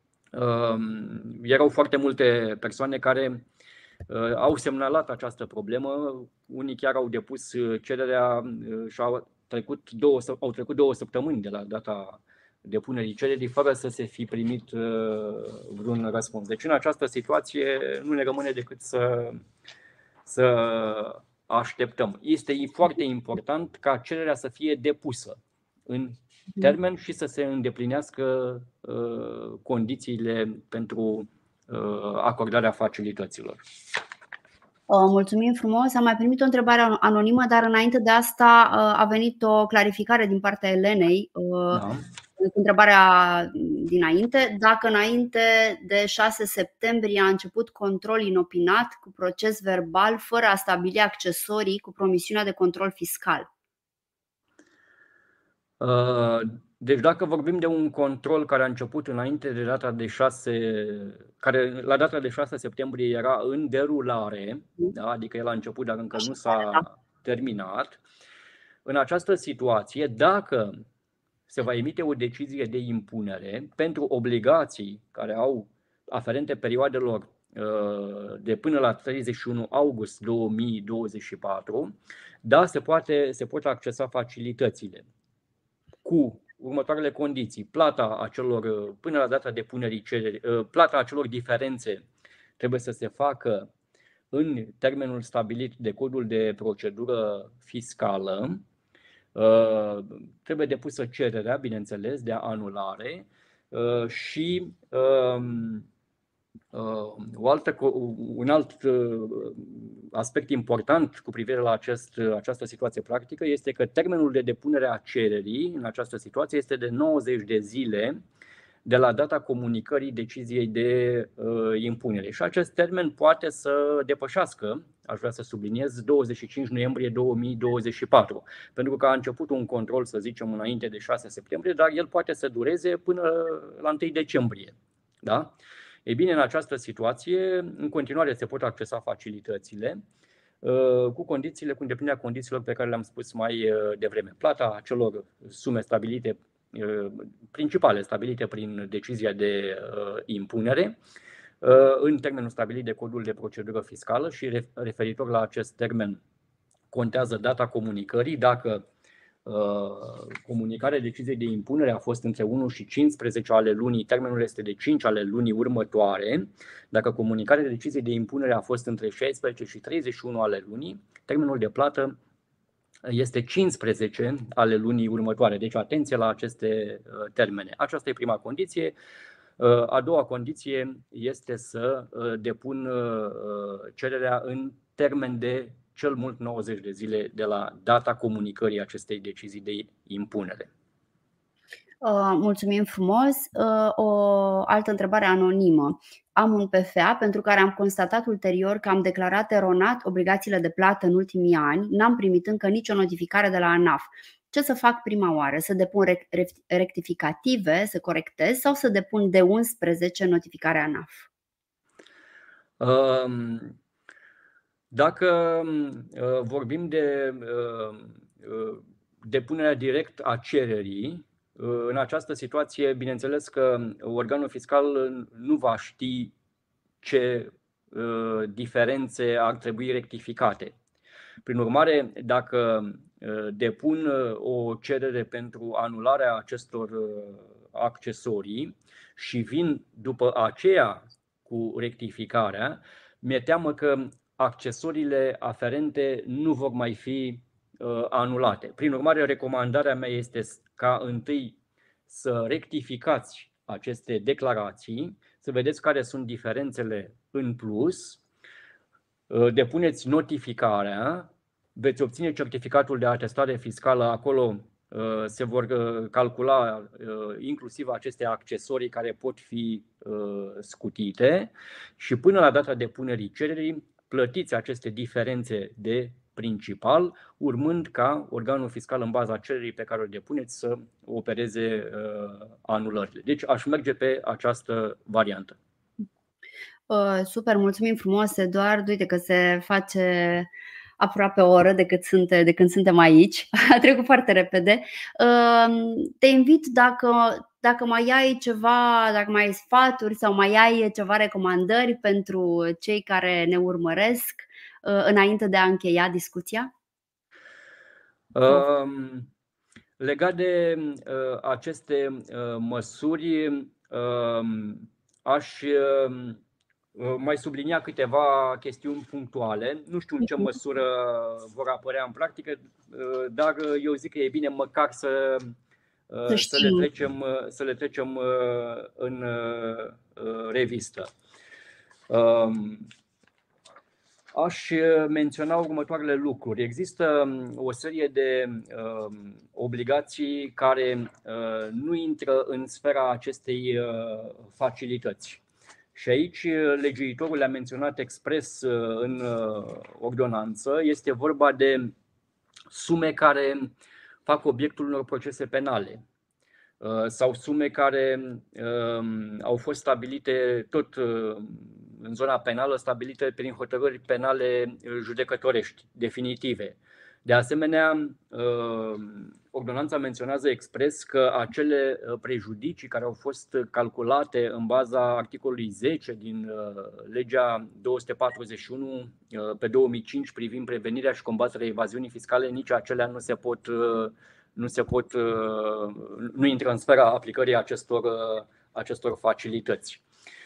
erau foarte multe persoane care au semnalat această problemă. Unii chiar au depus cererea și au trecut 2 săptămâni de la data depunerii cererii fără să se fi primit vreun răspuns. Deci în această situație nu ne rămâne decât să așteptăm. Este foarte important ca cererea să fie depusă în termen și să se îndeplinească condițiile pentru acordarea facilităților. Mulțumim frumos. Am mai primit o întrebare anonimă, dar înainte de asta a venit o clarificare din partea Elenei. Da. Întrebarea dinainte, dacă înainte de 6 septembrie a început control inopinat cu proces verbal fără a stabili accesorii cu promisiunea de control fiscal. Deci dacă vorbim de un control care a început înainte de data de 6, care la data de 6 septembrie era în derulare, da? Adică el a început, dar încă nu s-a terminat, în această situație, dacă se va emite o decizie de impunere pentru obligații care au aferente perioadelor de până la 31 august 2024, da, se pot accesa facilitățile cu următoarele condiții. Plata acelor, până la data depunerii cererii, plata acelor diferențe trebuie să se facă în termenul stabilit de codul de procedură fiscală. Trebuie depusă cererea, bineînțeles, de anulare și un alt aspect important cu privire la această situație practică este că termenul de depunere a cererii în această situație este de 90 de zile de la data comunicării deciziei de impunere. Și acest termen poate să depășească, aș vrea să subliniez, 25 noiembrie 2024, pentru că a început un control, să zicem, înainte de 6 septembrie, dar el poate să dureze până la 1 decembrie. Da? Ei bine, în această situație, în continuare se pot accesa facilitățile cu îndeplinirea condițiilor pe care le-am spus mai devreme. Plata acelor sume stabilite, principale stabilite prin decizia de impunere, în termenul stabilit de codul de procedură fiscală și referitor la acest termen contează data comunicării. Dacă comunicarea deciziei de impunere a fost între 1 și 15 ale lunii, termenul este de 5 ale lunii următoare. Dacă comunicarea deciziei de impunere a fost între 16 și 31 ale lunii, termenul de plată este 15 ale lunii următoare. Deci atenție la aceste termene. Aceasta e prima condiție. A doua condiție este să depun cererea în termen de cel mult 90 de zile de la data comunicării acestei decizii de impunere. Mulțumim frumos. O altă întrebare anonimă. Am un PFA pentru care am constatat ulterior că am declarat eronat obligațiile de plată în ultimii ani. N-am primit încă nicio notificare de la ANAF. Ce să fac prima oară? Să depun rectificative, să corectez sau să depun de 11 notificarea ANAF? Dacă vorbim de depunerea direct a cererii, în această situație, bineînțeles că organul fiscal nu va ști ce diferențe ar trebui rectificate. Prin urmare, dacă depun o cerere pentru anularea acestor accesorii și vin după aceea cu rectificarea, mi-e teamă că accesoriile aferente nu vor mai fi anulate. Prin urmare, recomandarea mea este ca întâi să rectificați aceste declarații, să vedeți care sunt diferențele în plus, depuneți notificarea, veți obține certificatul de atestare fiscală, acolo se vor calcula inclusiv aceste accesorii care pot fi scutite și până la data depunerii cererii plătiți aceste diferențe de principal, urmând ca organul fiscal în baza cererii pe care o depuneți să opereze anulările. Deci aș merge pe această variantă. Super, mulțumim frumos, Eduard. Uite că se face aproape o oră de când suntem aici. A trecut foarte repede. Te invit dacă mai ai ceva, dacă mai ai sfaturi sau mai ai ceva recomandări pentru cei care ne urmăresc înainte de a încheia discuția. Legat de aceste măsuri, aș mai sublinia câteva chestiuni punctuale. Nu știu în ce măsură vor apărea în practică, dar eu zic că e bine măcar să le trecem în revistă. Aș menționa următoarele lucruri. Există o serie de obligații care nu intră în sfera acestei facilități. Și aici legiuitorul le-a menționat expres în ordonanță. Este vorba de sume care fac obiectul unor procese penale sau sume care au fost stabilite tot în zona penală, stabilite prin hotărâri penale judecătorești definitive. De asemenea, ordonanța menționează expres că acele prejudicii care au fost calculate în baza articolului 10 din legea 241 pe 2005 privind prevenirea și combaterea evaziunii fiscale, nici acelea nu intră în sfera aplicării acestor facilități.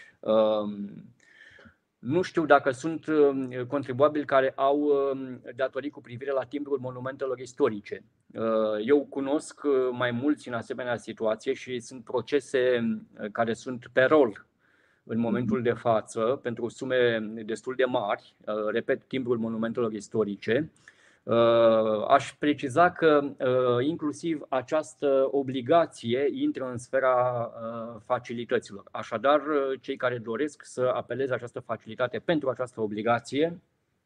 Nu știu dacă sunt contribuabili care au datorii cu privire la timbrul monumentelor istorice. Eu cunosc mai mulți în asemenea situație și sunt procese care sunt pe rol în momentul de față pentru sume destul de mari, repet, timbrul monumentelor istorice. Aș preciza că inclusiv această obligație intră în sfera facilităților. Așadar, cei care doresc să apeleze această facilitate pentru această obligație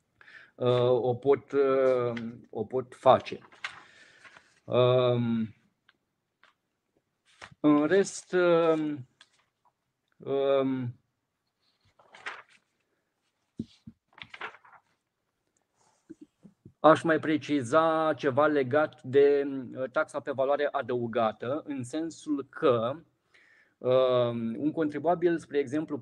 o pot face. În rest, aș mai preciza ceva legat de taxa pe valoare adăugată, în sensul că un contribuabil, spre exemplu,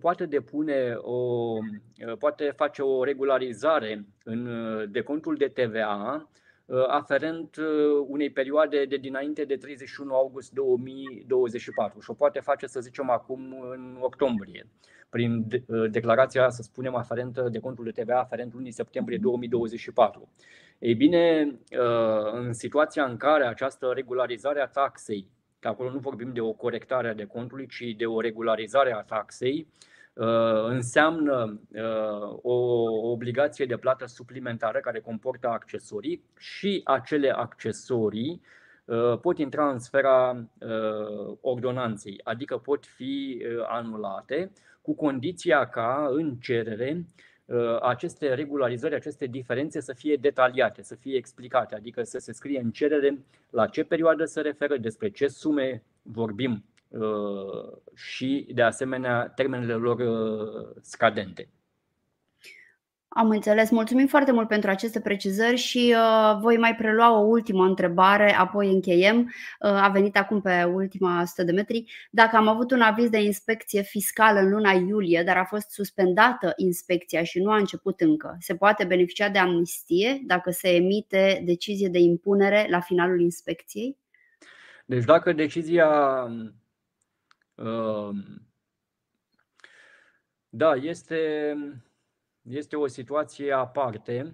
poate face o regularizare în decontul de TVA aferent unei perioade de dinainte de 31 august 2024 și o poate face, să zicem, acum în octombrie, prin declarația, să spunem, aferentă decontul de TVA aferent lunii septembrie 2024. Ei bine, în situația în care această regularizare a taxei, că acolo nu vorbim de o corectare a decontului, ci de o regularizare a taxei, înseamnă o obligație de plată suplimentară care comportă accesorii și acele accesorii pot intra în sfera ordonanței, adică pot fi anulate cu condiția ca în cerere aceste regularizări, aceste diferențe să fie detaliate, să fie explicate, adică să se scrie în cerere la ce perioadă se referă, despre ce sume vorbim și, de asemenea, termenele lor scadente. Am înțeles. Mulțumim foarte mult pentru aceste precizări și voi mai prelua o ultimă întrebare, apoi încheiem. A venit acum pe ultima 100 de metri. Dacă am avut un aviz de inspecție fiscală în luna iulie, dar a fost suspendată inspecția și nu a început încă, se poate beneficia de amnistie dacă se emite decizie de impunere la finalul inspecției? Deci dacă decizia da, este o situație aparte.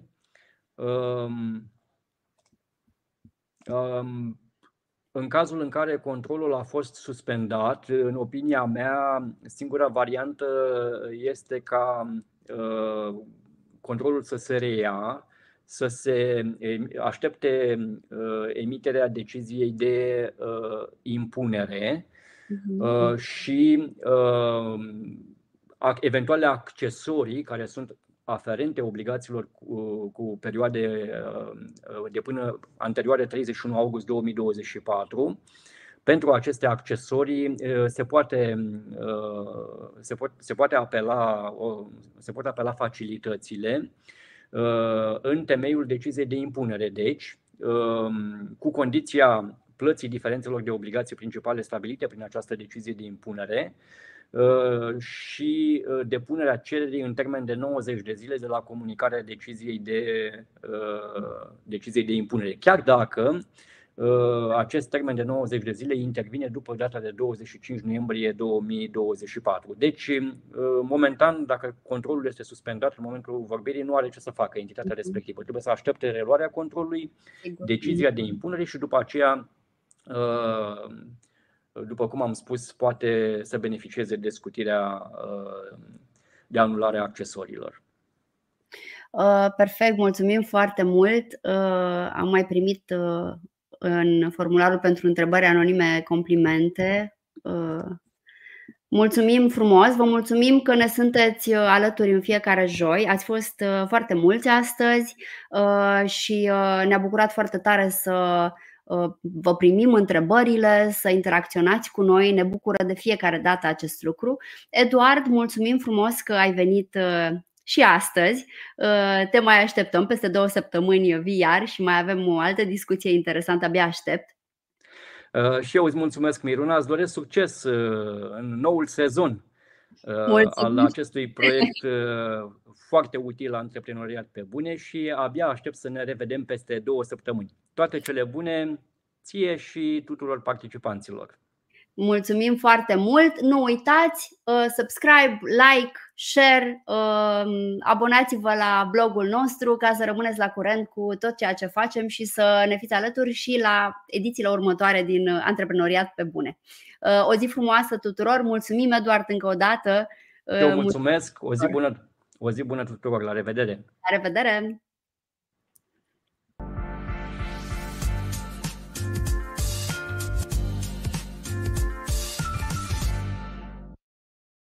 În cazul în care controlul a fost suspendat, în opinia mea, singura variantă este ca controlul să se reia, să se aștepte emiterea deciziei de impunere și eventuale accesorii care sunt aferente obligațiilor cu perioade de până anterioare 31 august 2024. Pentru aceste accesorii se pot apela facilitățile în temeiul deciziei de impunere. Deci, cu condiția plății diferențelor de obligații principale stabilite prin această decizie de impunere și depunerea cererii în termen de 90 de zile de la comunicarea deciziei de impunere, chiar dacă acest termen de 90 de zile intervine după data de 25 noiembrie 2024. Deci, momentan, dacă controlul este suspendat în momentul vorbirii, nu are ce să facă entitatea respectivă. Trebuie să aștepte reluarea controlului, decizia de impunere și după aceea, după cum am spus, poate să beneficieze de scutirea de anulare a accesoriilor. Perfect, mulțumim foarte mult. Am mai primit în formularul pentru întrebări anonime complimente. Mulțumim frumos, vă mulțumim că ne sunteți alături în fiecare joi. Ați fost foarte mulți astăzi și ne-a bucurat foarte tare să vă primim întrebările, să interacționați cu noi. Ne bucură de fiecare dată acest lucru. Eduard, mulțumim frumos că ai venit și astăzi. Te mai așteptăm, peste 2 săptămâni vii iar și mai avem o altă discuție interesantă, abia aștept. Și eu îți mulțumesc, Miruna, îți doresc succes în noul sezon al acestui proiect foarte util Antreprenoriat pe Bune și abia aștept să ne revedem peste 2 săptămâni. Toate cele bune ție și tuturor participanților. Mulțumim foarte mult. Nu uitați, subscribe, like, share, abonați-vă la blogul nostru ca să rămâneți la curent cu tot ceea ce facem și să ne fiți alături și la edițiile următoare din Antreprenoriat pe Bune. O zi frumoasă tuturor. Mulțumim, Eduard, încă o dată. Eu mulțumesc. O zi bună tuturor. La revedere. La revedere.